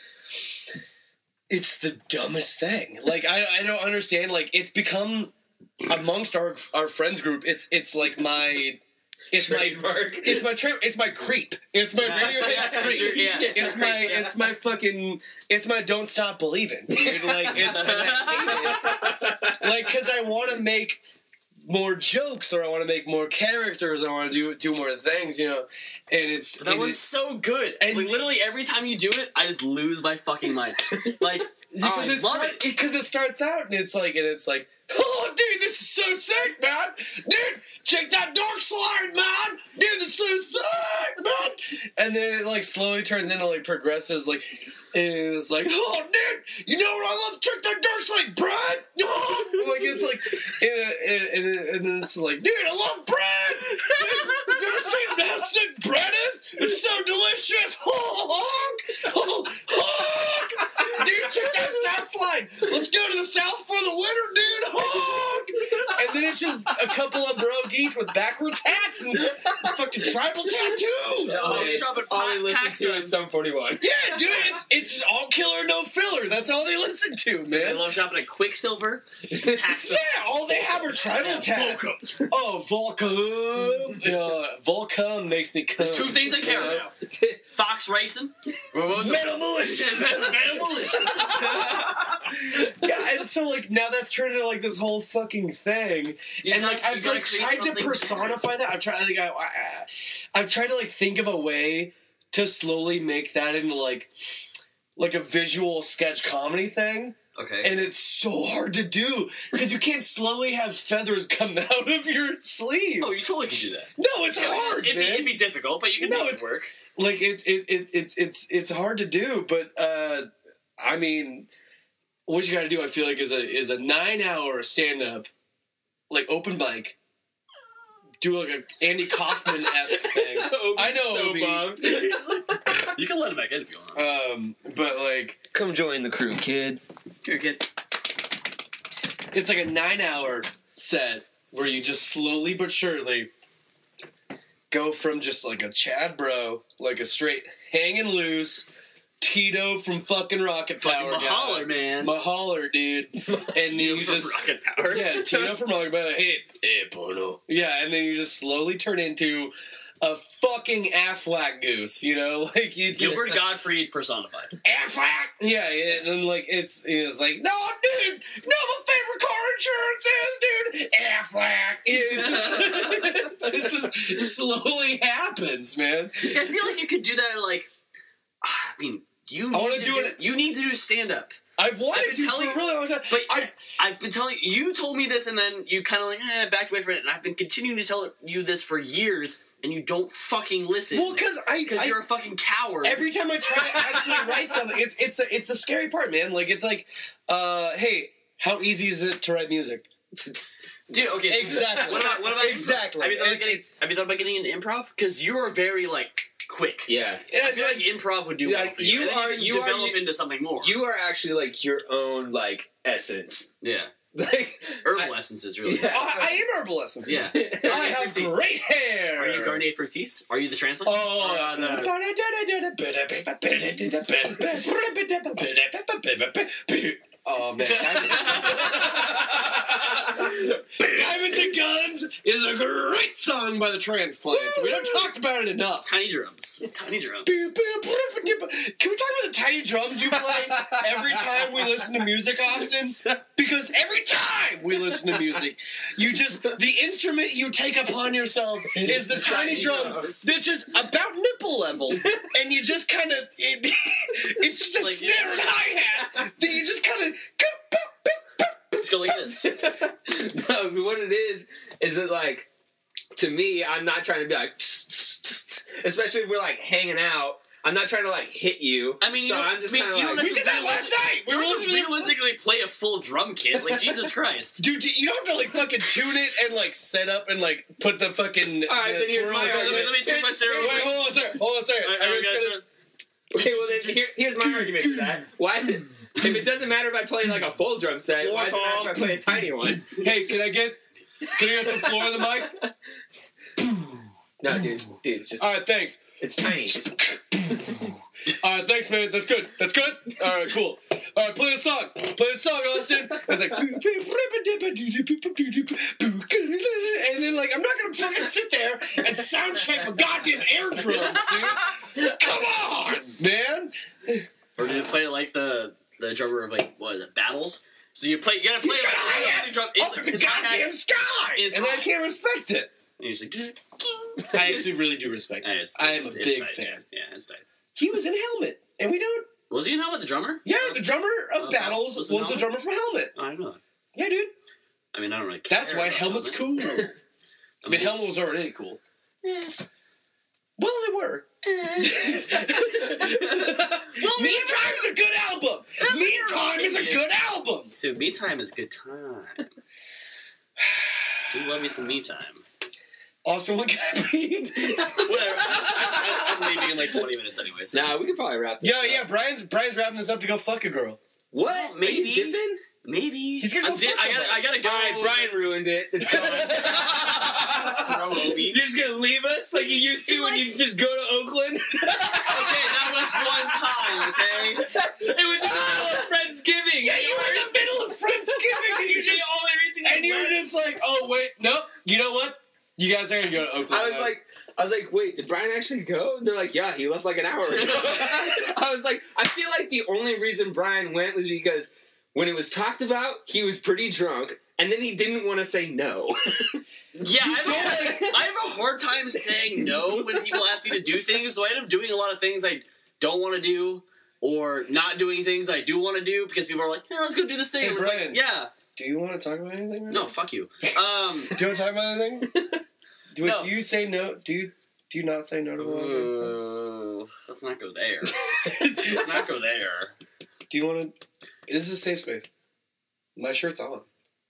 Speaker 2: it's the dumbest thing. Like, I, I don't understand. Like, it's become amongst our our friends group. It's it's like my. It's
Speaker 3: Trademark.
Speaker 2: my it's my tra- it's my creep. It's my
Speaker 4: Yeah,
Speaker 2: Radiohead
Speaker 4: yeah,
Speaker 2: creep.
Speaker 4: sure, yeah,
Speaker 2: it's
Speaker 4: sure,
Speaker 2: my
Speaker 4: yeah.
Speaker 2: it's my fucking it's my don't stop believing, dude. Like it's and I hate it. Like because I want to make more jokes or I want to make more characters. I want to do do more things, you know. And it's
Speaker 4: But that
Speaker 2: and
Speaker 4: was
Speaker 2: it's-
Speaker 4: so good.
Speaker 2: and-
Speaker 4: like, literally every time you do it, I just lose my fucking mind. Like,
Speaker 2: because
Speaker 4: oh, I
Speaker 2: it
Speaker 4: love
Speaker 2: start,
Speaker 4: it.
Speaker 2: because it starts out and it's like and it's like, oh dude, this is so sick, man. Dude, check that dark slide, man. Dude, this is so sick, man. And then it like slowly turns into like progresses like it's like, oh dude, you know what I love? Check that dark slide, Brad. Like it's like and, and, and, and then it's like, dude, I love bread. You ever seen how sick bread is? It's so delicious. Honk, honk, honk. Dude, check that south line. Let's go to the south for the winter, dude. Honk. And then it's just a couple of bro geese with backwards hats and fucking tribal tattoos.
Speaker 4: Oh,
Speaker 3: all
Speaker 4: they shop at
Speaker 3: all they
Speaker 4: Pac-
Speaker 3: listen to
Speaker 4: Paxson.
Speaker 3: is Sum forty-one.
Speaker 2: Yeah, dude, it's it's all killer, no filler. That's all they listen to,
Speaker 4: They
Speaker 2: man.
Speaker 4: love shopping at Quicksilver. Paxson.
Speaker 2: Yeah, all they have are tribal tats. Oh, Volcom. Uh, Volcom makes me come.
Speaker 4: There's two things I care about. Fox Racing. What was it?
Speaker 2: Metal Militia.
Speaker 4: Metal Militia.
Speaker 2: Yeah, and so like now that's turned into like this whole fucking thing,
Speaker 4: You
Speaker 2: and
Speaker 4: gotta-
Speaker 2: like
Speaker 4: you
Speaker 2: I've
Speaker 4: gotta
Speaker 2: like
Speaker 4: create
Speaker 2: tried to
Speaker 4: something
Speaker 2: personify that. I've tried like I, I, I've tried to like think of a way to slowly make that into like like a visual sketch comedy thing.
Speaker 4: Okay.
Speaker 2: And it's so hard to do because you can't slowly have feathers come out of your sleeve.
Speaker 4: Oh, you totally could do that.
Speaker 2: No, it's hard,
Speaker 4: It'd be,
Speaker 2: man.
Speaker 4: it'd be difficult, but you can
Speaker 2: No,
Speaker 4: make it
Speaker 2: it's-
Speaker 4: work.
Speaker 2: Like it, it, it, it's it's it's hard to do, but uh, I mean, what you got to do, I feel like, is a is a nine hour stand up, like open mic. Do like a Andy Kaufman esque thing. I know
Speaker 3: so
Speaker 2: Obi.
Speaker 3: bummed.
Speaker 4: You can let him back in if you want.
Speaker 2: Um, but like
Speaker 3: Come join the crew, kids.
Speaker 4: Here, kid.
Speaker 2: it's like a nine hour set where you just slowly but surely go from just like a Chad bro, like a straight hanging loose Tito from fucking Rocket Power,
Speaker 4: Fucking Mahalo, man.
Speaker 2: Mahalo, dude. And then you
Speaker 4: From
Speaker 2: just
Speaker 4: Rocket Power.
Speaker 2: yeah, Tito from Rocket Power. Hey, hey, Bono. Yeah, and then you just slowly turn into a fucking Aflac goose, you know, like you just
Speaker 4: Gilbert Gottfried personified.
Speaker 2: Aflac. Yeah, and then like it's it's like no, dude, no, my favorite car insurance is dude Aflac. It's just, it just slowly happens, man.
Speaker 4: I feel like you could do that. Like, ah, I mean, you.
Speaker 2: I wanna
Speaker 4: need to
Speaker 2: do
Speaker 4: do
Speaker 2: it-
Speaker 4: You need to do stand up.
Speaker 2: I've wanted
Speaker 4: I've
Speaker 2: to
Speaker 4: been
Speaker 2: for a
Speaker 4: telling-
Speaker 2: really long time,
Speaker 4: But
Speaker 2: I,
Speaker 4: I've been telling you told me this, and then you kind of like eh, backed away from it, and I've been continuing to tell you this for years, and you don't fucking listen.
Speaker 2: well, because I,
Speaker 4: because
Speaker 2: I
Speaker 4: you're a fucking coward.
Speaker 2: every time I try to actually write something, it's it's the, it's the scary part, man. Like it's like, uh, hey, how easy is it to write music?
Speaker 4: Dude, okay, so
Speaker 2: Exactly.
Speaker 4: What about what about
Speaker 2: Exactly.
Speaker 4: Improv? Have you thought about
Speaker 2: It's-
Speaker 4: getting, have you thought about getting into improv? Because you're very like quick.
Speaker 3: Yeah.
Speaker 4: I feel like improv would do
Speaker 3: Yeah,
Speaker 4: well for you.
Speaker 3: you
Speaker 4: And then
Speaker 3: are-
Speaker 4: can
Speaker 3: you are-
Speaker 4: develop into something more.
Speaker 3: You are actually like your own like essence.
Speaker 4: yeah,
Speaker 3: Like
Speaker 4: herbal
Speaker 3: I-
Speaker 4: essences really.
Speaker 3: Yeah.
Speaker 2: I, I am herbal essence.
Speaker 4: Yeah.
Speaker 2: I have
Speaker 4: Fructis.
Speaker 2: great hair.
Speaker 4: Are you Garnier Fructis? Are you the transplant?
Speaker 2: Oh,
Speaker 4: Or, uh, the-
Speaker 2: oh man. Diamonds and Guns is a great song by the Transplants. We don't talk about it enough.
Speaker 4: Tiny drums. Tiny drums.
Speaker 2: Can we talk about the tiny drums you play every time we listen to music, Austin? Because every time we listen to music, you just, the instrument you take upon yourself is the tiny, tiny drums. drums. They're just about nipple level. And you just kind of, it, it's just a like, snare and hi-hat that you just kind of,
Speaker 4: just go like this.
Speaker 3: No, what it is, is that like, to me, I'm not trying to be like, especially if we're like hanging out. I'm not trying to like hit you.
Speaker 4: I mean, you
Speaker 3: so
Speaker 4: don't,
Speaker 3: I'm just
Speaker 4: I mean,
Speaker 3: kind of
Speaker 4: you
Speaker 3: like.
Speaker 4: don't
Speaker 2: We did that last night. We were listening
Speaker 4: to realistically play a full drum kit. Like Jesus Christ,
Speaker 2: dude, you don't have to like fucking tune it and like set up and like put the fucking.
Speaker 3: All right,
Speaker 2: the
Speaker 3: then here's my
Speaker 2: twirls on
Speaker 3: argument.
Speaker 2: it.
Speaker 4: Let me touch my stereo.
Speaker 2: Wait, hold on a second. Hold on a second.
Speaker 4: I, I,
Speaker 2: I
Speaker 4: I,
Speaker 2: just
Speaker 4: gotta-
Speaker 2: gotta-
Speaker 3: Okay, well then here, here's my argument for that. Why? If it doesn't matter if I play like a full drum set, why does it matter if I play a tiny one?
Speaker 2: Hey, can I get? Can I get some floor on the mic?
Speaker 3: No, dude, dude, it's just
Speaker 2: All right, thanks.
Speaker 3: it's tiny. It's,
Speaker 2: All right, thanks, man. That's good. That's good. All right, cool. All right, play the song. Play the song, Austin. It's like, and then like, I'm not gonna fucking sit there and sound check my goddamn air drums, dude. Come on, man.
Speaker 4: Or did you play like the the drummer of like what is it, Battles? So you play, you gotta play
Speaker 2: He's got a
Speaker 4: like,
Speaker 2: hi-hat
Speaker 4: drum.
Speaker 2: up in the goddamn sky,
Speaker 4: is
Speaker 2: and I
Speaker 4: high.
Speaker 2: can't respect it.
Speaker 4: And he's like,
Speaker 2: I actually really do respect it.
Speaker 4: It's-
Speaker 2: I am
Speaker 4: it's-
Speaker 2: a
Speaker 4: it's
Speaker 2: big
Speaker 4: tight,
Speaker 2: fan.
Speaker 4: Yeah, yeah, it's tight.
Speaker 2: He was in Helmet, and we don't.
Speaker 4: Was he in Helmet, the drummer?
Speaker 2: Yeah, the drummer of
Speaker 4: Oh,
Speaker 2: Battles
Speaker 4: was
Speaker 2: was,
Speaker 4: it
Speaker 2: the
Speaker 4: Helmet?
Speaker 2: drummer from Helmet.
Speaker 4: Oh, I don't know.
Speaker 2: Yeah, dude.
Speaker 4: I mean, I don't really care.
Speaker 2: That's why
Speaker 4: about
Speaker 2: Helmet's
Speaker 4: Helmet.
Speaker 2: cool. I mean, Helmet was already cool. Well, they were.
Speaker 4: Well,
Speaker 2: Me Time is a good album. Me Time is a good album.
Speaker 4: Dude, me time is a good time. Do love me some me time.
Speaker 2: Austin, what can I be?
Speaker 4: Whatever. I, I, I'm leaving in like twenty minutes anyway. So.
Speaker 3: nah, we could probably wrap. This
Speaker 2: Yo,
Speaker 3: up.
Speaker 2: yeah, Brian's Brian's wrapping this up to go fuck a girl.
Speaker 3: What?
Speaker 4: Well,
Speaker 3: Maybe
Speaker 4: maybe.
Speaker 3: dipping?
Speaker 4: Maybe
Speaker 2: He's gonna go
Speaker 4: I, did,
Speaker 2: fuck
Speaker 4: I gotta. I gotta go.
Speaker 3: All right, Brian ruined it. It's gone.
Speaker 4: Throw Obi.
Speaker 3: You're just gonna leave us like you used to when you just go to Oakland?
Speaker 4: Okay, that was one time. Okay.
Speaker 3: It was in the middle of Friendsgiving.
Speaker 2: Yeah, you were in the middle of Friendsgiving, and you
Speaker 3: The
Speaker 2: just
Speaker 3: only reason
Speaker 2: and you were
Speaker 3: went.
Speaker 2: just like, oh wait, nope. You know what? You guys are gonna go to Oakland.
Speaker 3: I was like, I was like, wait, did Brian actually go? And they're like, yeah, he left like an hour ago. I was like, I feel like the only reason Brian went was because when it was talked about, he was pretty drunk, and then he didn't want to say no.
Speaker 4: Yeah, I have, a, like, I have a hard time saying no when people ask me to do things, so I end up doing a lot of things I don't want to do, or not doing things that I do want to do because people are like, yeah, let's go do this thing.
Speaker 2: Hey,
Speaker 4: I'm just
Speaker 2: Brian.
Speaker 4: like, yeah.
Speaker 2: do you want to talk about anything? Right
Speaker 4: No,
Speaker 2: now?
Speaker 4: fuck you. Um,
Speaker 2: Do you want to talk about anything? Do,
Speaker 4: No.
Speaker 2: do you say no? Do you do you not say no to the
Speaker 4: uh, let's not go there. Let's not go there.
Speaker 2: Do you want to? This is a safe space. My shirt's on.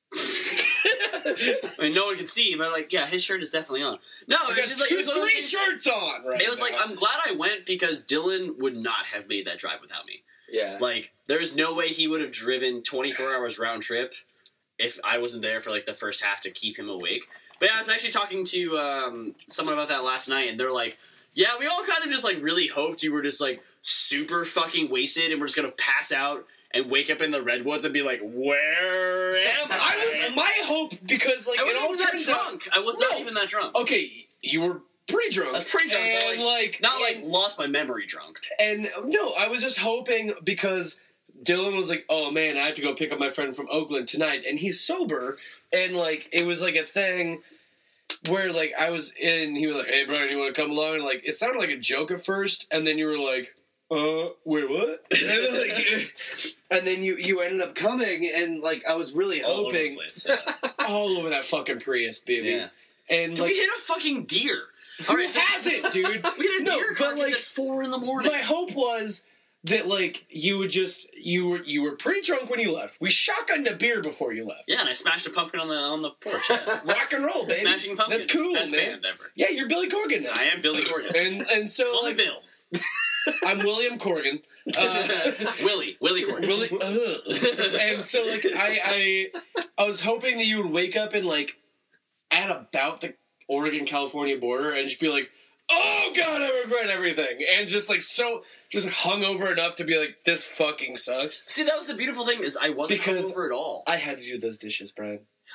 Speaker 4: I mean, no one can see, but like, yeah, his shirt is definitely on. No,
Speaker 2: I
Speaker 4: it's
Speaker 2: got
Speaker 4: just like
Speaker 2: two,
Speaker 4: it was one of those
Speaker 2: three
Speaker 4: things-
Speaker 2: shirts on. Right
Speaker 4: It was
Speaker 2: now.
Speaker 4: like I'm glad I went because Dylan would not have made that drive without me.
Speaker 3: Yeah.
Speaker 4: Like, there's no way he would have driven twenty-four hours round trip if I wasn't there for like the first half to keep him awake. But yeah, I was actually talking to um, someone about that last night, and they're like, "Yeah, we all kind of just like really hoped you were just like super fucking wasted, and we're just gonna pass out and wake up in the redwoods and be like, where am I?"
Speaker 2: I was my hope because like
Speaker 4: I
Speaker 2: it
Speaker 4: wasn't
Speaker 2: all
Speaker 4: even that
Speaker 2: turns out.
Speaker 4: drunk. I was not
Speaker 2: No.
Speaker 4: even that drunk.
Speaker 2: Okay, you were pretty drunk.
Speaker 4: I was pretty drunk, but,
Speaker 2: and like
Speaker 4: Not like
Speaker 2: and,
Speaker 4: lost my memory drunk.
Speaker 2: and no, I was just hoping because Dylan was like, "Oh man, I have to go pick up my friend from Oakland tonight," and he's sober, and like it was like a thing where like I was in, he was like, "Hey Brian, you want to come along?" And like it sounded like a joke at first, and then you were like, "Uh, wait, what?" And then, like, and then you you ended up coming, and like I was really
Speaker 4: All over the
Speaker 2: hoping
Speaker 4: place, yeah.
Speaker 2: all over that fucking Prius, baby.
Speaker 4: Yeah.
Speaker 2: And
Speaker 4: Dude,
Speaker 2: like,
Speaker 4: we hit a fucking deer.
Speaker 2: who
Speaker 4: All right, so-
Speaker 2: hasn't, dude?
Speaker 4: We hit a
Speaker 2: No,
Speaker 4: deer
Speaker 2: but,
Speaker 4: carcass
Speaker 2: like,
Speaker 4: at four in the morning.
Speaker 2: My hope was that like you would just you were you were pretty drunk when you left. We shotgunned a beer before you left.
Speaker 4: Yeah, and I smashed a pumpkin on the on the porch. Yeah.
Speaker 2: Rock and roll, baby.
Speaker 4: Smashing pumpkins.
Speaker 2: That's cool,
Speaker 4: Best
Speaker 2: man.
Speaker 4: band ever.
Speaker 2: Yeah, you're Billy Corgan now.
Speaker 4: I am Billy Corgan.
Speaker 2: And and so
Speaker 4: Call
Speaker 2: like
Speaker 4: me Bill.
Speaker 2: I'm William Corgan. Uh,
Speaker 4: Willie. Willie Corgan.
Speaker 2: Willie, uh, and so like I I I was hoping that you would wake up and like at about the Oregon California border and just be like, "Oh God, I regret everything," and just like so just hungover enough to be like, "This fucking sucks."
Speaker 4: See, that was the beautiful thing is I wasn't
Speaker 2: Because-
Speaker 4: hungover at all.
Speaker 2: I had to do those dishes, Brian.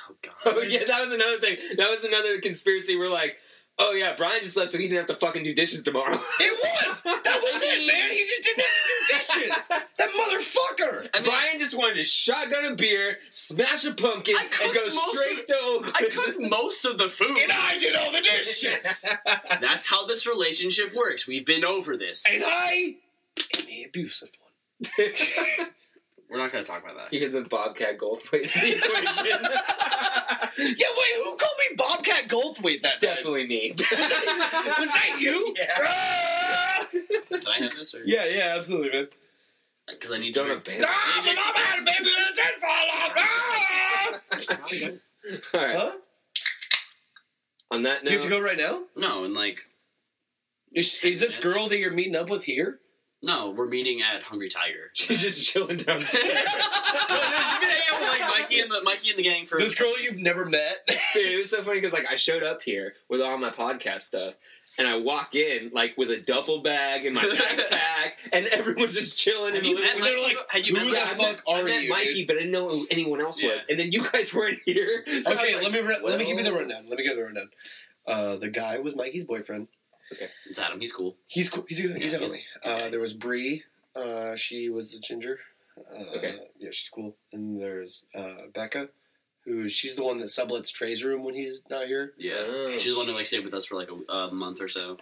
Speaker 4: Oh god.
Speaker 3: Oh yeah, that was another thing. That was another conspiracy. We're like, oh yeah, Brian just left so he didn't have to fucking do dishes tomorrow.
Speaker 2: It was! That was it, man! He just didn't have to do dishes! That motherfucker!
Speaker 4: I mean,
Speaker 3: Brian just wanted to shotgun a beer, smash a pumpkin,
Speaker 4: I
Speaker 3: and
Speaker 4: cooked
Speaker 3: go
Speaker 4: most
Speaker 3: straight
Speaker 4: of-
Speaker 3: to Oakland.
Speaker 4: I cooked most of the food.
Speaker 2: And I did all the dishes!
Speaker 4: That's how this relationship works. We've been over this.
Speaker 2: And I am the abusive one.
Speaker 4: We're not going to talk about that.
Speaker 3: You're the Bobcat Goldthwait of the equation.
Speaker 2: Yeah, wait, who called me Bobcat Goldthwait that day?
Speaker 3: Definitely me.
Speaker 2: Was that you?
Speaker 3: Yeah.
Speaker 4: Can I have this? Or?
Speaker 2: Yeah, yeah, absolutely, man.
Speaker 4: Because I need
Speaker 3: Just
Speaker 4: to.
Speaker 3: don't
Speaker 4: drink-
Speaker 3: abandon.
Speaker 2: Ah, but I'm out of baby, let's head fall off! Ah!
Speaker 3: All right.
Speaker 2: Huh?
Speaker 3: On that
Speaker 2: Do you have to
Speaker 3: note,
Speaker 2: go right now?
Speaker 4: No, and like,
Speaker 2: Is, is this girl that you're meeting up with here?
Speaker 4: no, we're meeting at Hungry Tiger.
Speaker 3: she's just chilling downstairs.
Speaker 4: She's been hanging out with like Mikey and the Mikey and the gang for.
Speaker 2: This girl you've never met?
Speaker 3: Dude, it was so funny because like I showed up here with all my podcast stuff, and I walk in like with a duffel bag and my backpack, and everyone's just chilling.
Speaker 4: Have
Speaker 3: in
Speaker 4: you
Speaker 3: the
Speaker 4: met
Speaker 3: living
Speaker 2: They're
Speaker 4: Mikey?
Speaker 2: like,
Speaker 4: Had you
Speaker 2: who
Speaker 4: met
Speaker 2: the
Speaker 3: Yeah, I
Speaker 4: Mikey?
Speaker 2: fuck
Speaker 3: met, I
Speaker 2: are
Speaker 3: met
Speaker 2: you,
Speaker 3: Mikey,
Speaker 2: dude?
Speaker 3: but I didn't know who anyone else
Speaker 4: Yeah.
Speaker 3: was. And then you guys weren't here. So I was
Speaker 2: Okay,
Speaker 3: like,
Speaker 2: let me re- let me give you the
Speaker 3: well.
Speaker 2: rundown. Let me give you the rundown. Uh, the guy was Mikey's boyfriend.
Speaker 4: It's Adam. He's cool.
Speaker 2: He's cool. He's a, he's
Speaker 4: Yeah,
Speaker 2: a
Speaker 4: he's-
Speaker 2: homie. Uh,
Speaker 4: okay.
Speaker 2: there was Bree. Uh, she was the ginger. Uh,
Speaker 3: Okay.
Speaker 2: Yeah, she's cool. And there's uh, Becca, who she's the one that sublets Trey's room when he's not here.
Speaker 4: Yeah,
Speaker 3: Oh,
Speaker 4: she's the one who like stayed with us for like a, a month or so.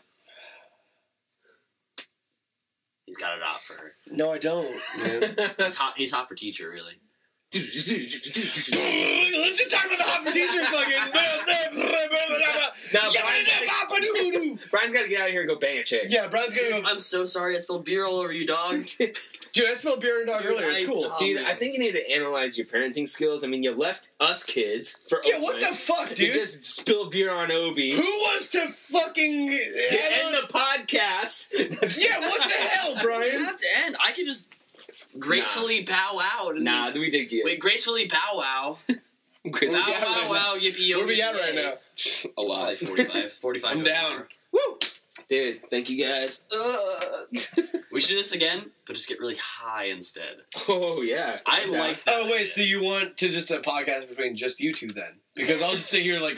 Speaker 4: He's got it out for her.
Speaker 2: No, I don't. Man.
Speaker 4: He's hot. He's hot for teacher, really.
Speaker 2: Let's just talk about the hot for teacher fucking.
Speaker 3: Now, Brian's, Brian's got to get out of here and go bang a chick.
Speaker 2: Yeah, Brian's gonna go.
Speaker 4: I'm so sorry. I spilled beer all over you, dog.
Speaker 2: Dude, I spelled beer and dog
Speaker 4: Dude,
Speaker 2: earlier. It's
Speaker 4: I-
Speaker 2: cool.
Speaker 4: Oh,
Speaker 3: Dude,
Speaker 4: man.
Speaker 3: I think you need to analyze your parenting skills. I mean, you left us kids for
Speaker 2: Yeah, what the
Speaker 3: Oakland
Speaker 2: fuck,
Speaker 3: to
Speaker 2: dude?
Speaker 3: just spill beer on Obi.
Speaker 2: Who was to fucking
Speaker 3: End the podcast.
Speaker 2: Yeah, what the hell,
Speaker 4: You don't
Speaker 2: Brian?
Speaker 4: have to end. I can just gracefully bow out. And
Speaker 3: Nah, we did get
Speaker 4: Wait, gracefully bow wow.
Speaker 3: Chris,
Speaker 2: Where
Speaker 4: Bow
Speaker 2: we at right
Speaker 4: wow wow yippee
Speaker 2: Where we at
Speaker 4: yay.
Speaker 2: right now?
Speaker 3: a
Speaker 4: Probably
Speaker 3: lot.
Speaker 4: forty-five. forty-five.
Speaker 2: I'm
Speaker 4: goes
Speaker 2: down.
Speaker 4: more.
Speaker 3: Woo! Dude, thank you guys. Uh.
Speaker 4: We should do this again, but just get really high instead.
Speaker 3: Oh, yeah.
Speaker 4: I
Speaker 3: Yeah.
Speaker 4: like that.
Speaker 2: Oh wait, so you want to just a podcast between just you two then? Because I'll just sit here like,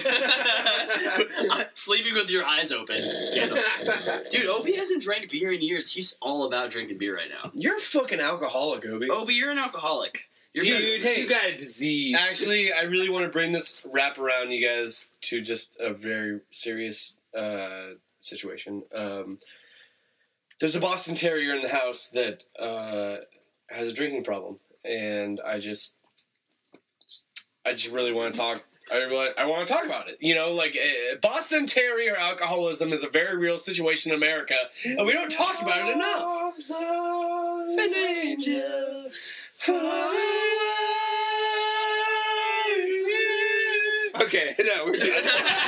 Speaker 4: Sleeping with your eyes open. Get him. Dude, Obi hasn't drank beer in years. He's all about drinking beer right now.
Speaker 2: you're a fucking alcoholic, Obi.
Speaker 4: Obi, you're an alcoholic. You're
Speaker 2: Dude,
Speaker 4: better-
Speaker 2: hey.
Speaker 3: You got a disease.
Speaker 2: Actually, I really want to bring this wrap around you guys to just a very serious uh, situation. Um, there's a Boston Terrier in the house that uh, has a drinking problem, and I just, I just really want to talk. I really, I want to talk about it. You know, like uh, Boston Terrier alcoholism is a very real situation in America, and we don't talk about it enough. An angel flying.
Speaker 3: Okay, no, we're done.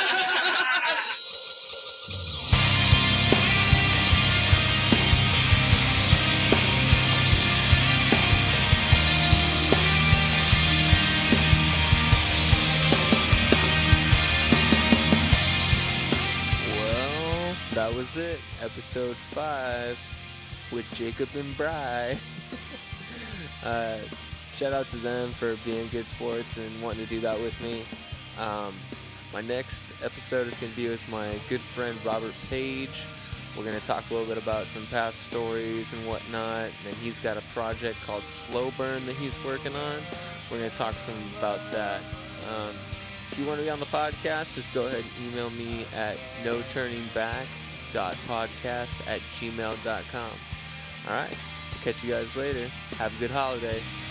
Speaker 1: Well, that was it. Episode five with Jacob and Bry. uh, shout out to them for being good sports and wanting to do that with me. Um, my next episode is going to be with my good friend Robert Page. We're going to talk a little bit about some past stories and whatnot. And he's got a project called Slow Burn that he's working on. We're going to talk some about that. Um, if you want to be on the podcast, just go ahead and email me at no turning back dot podcast at gmail dot com. All right. Catch you guys later. Have a good holiday.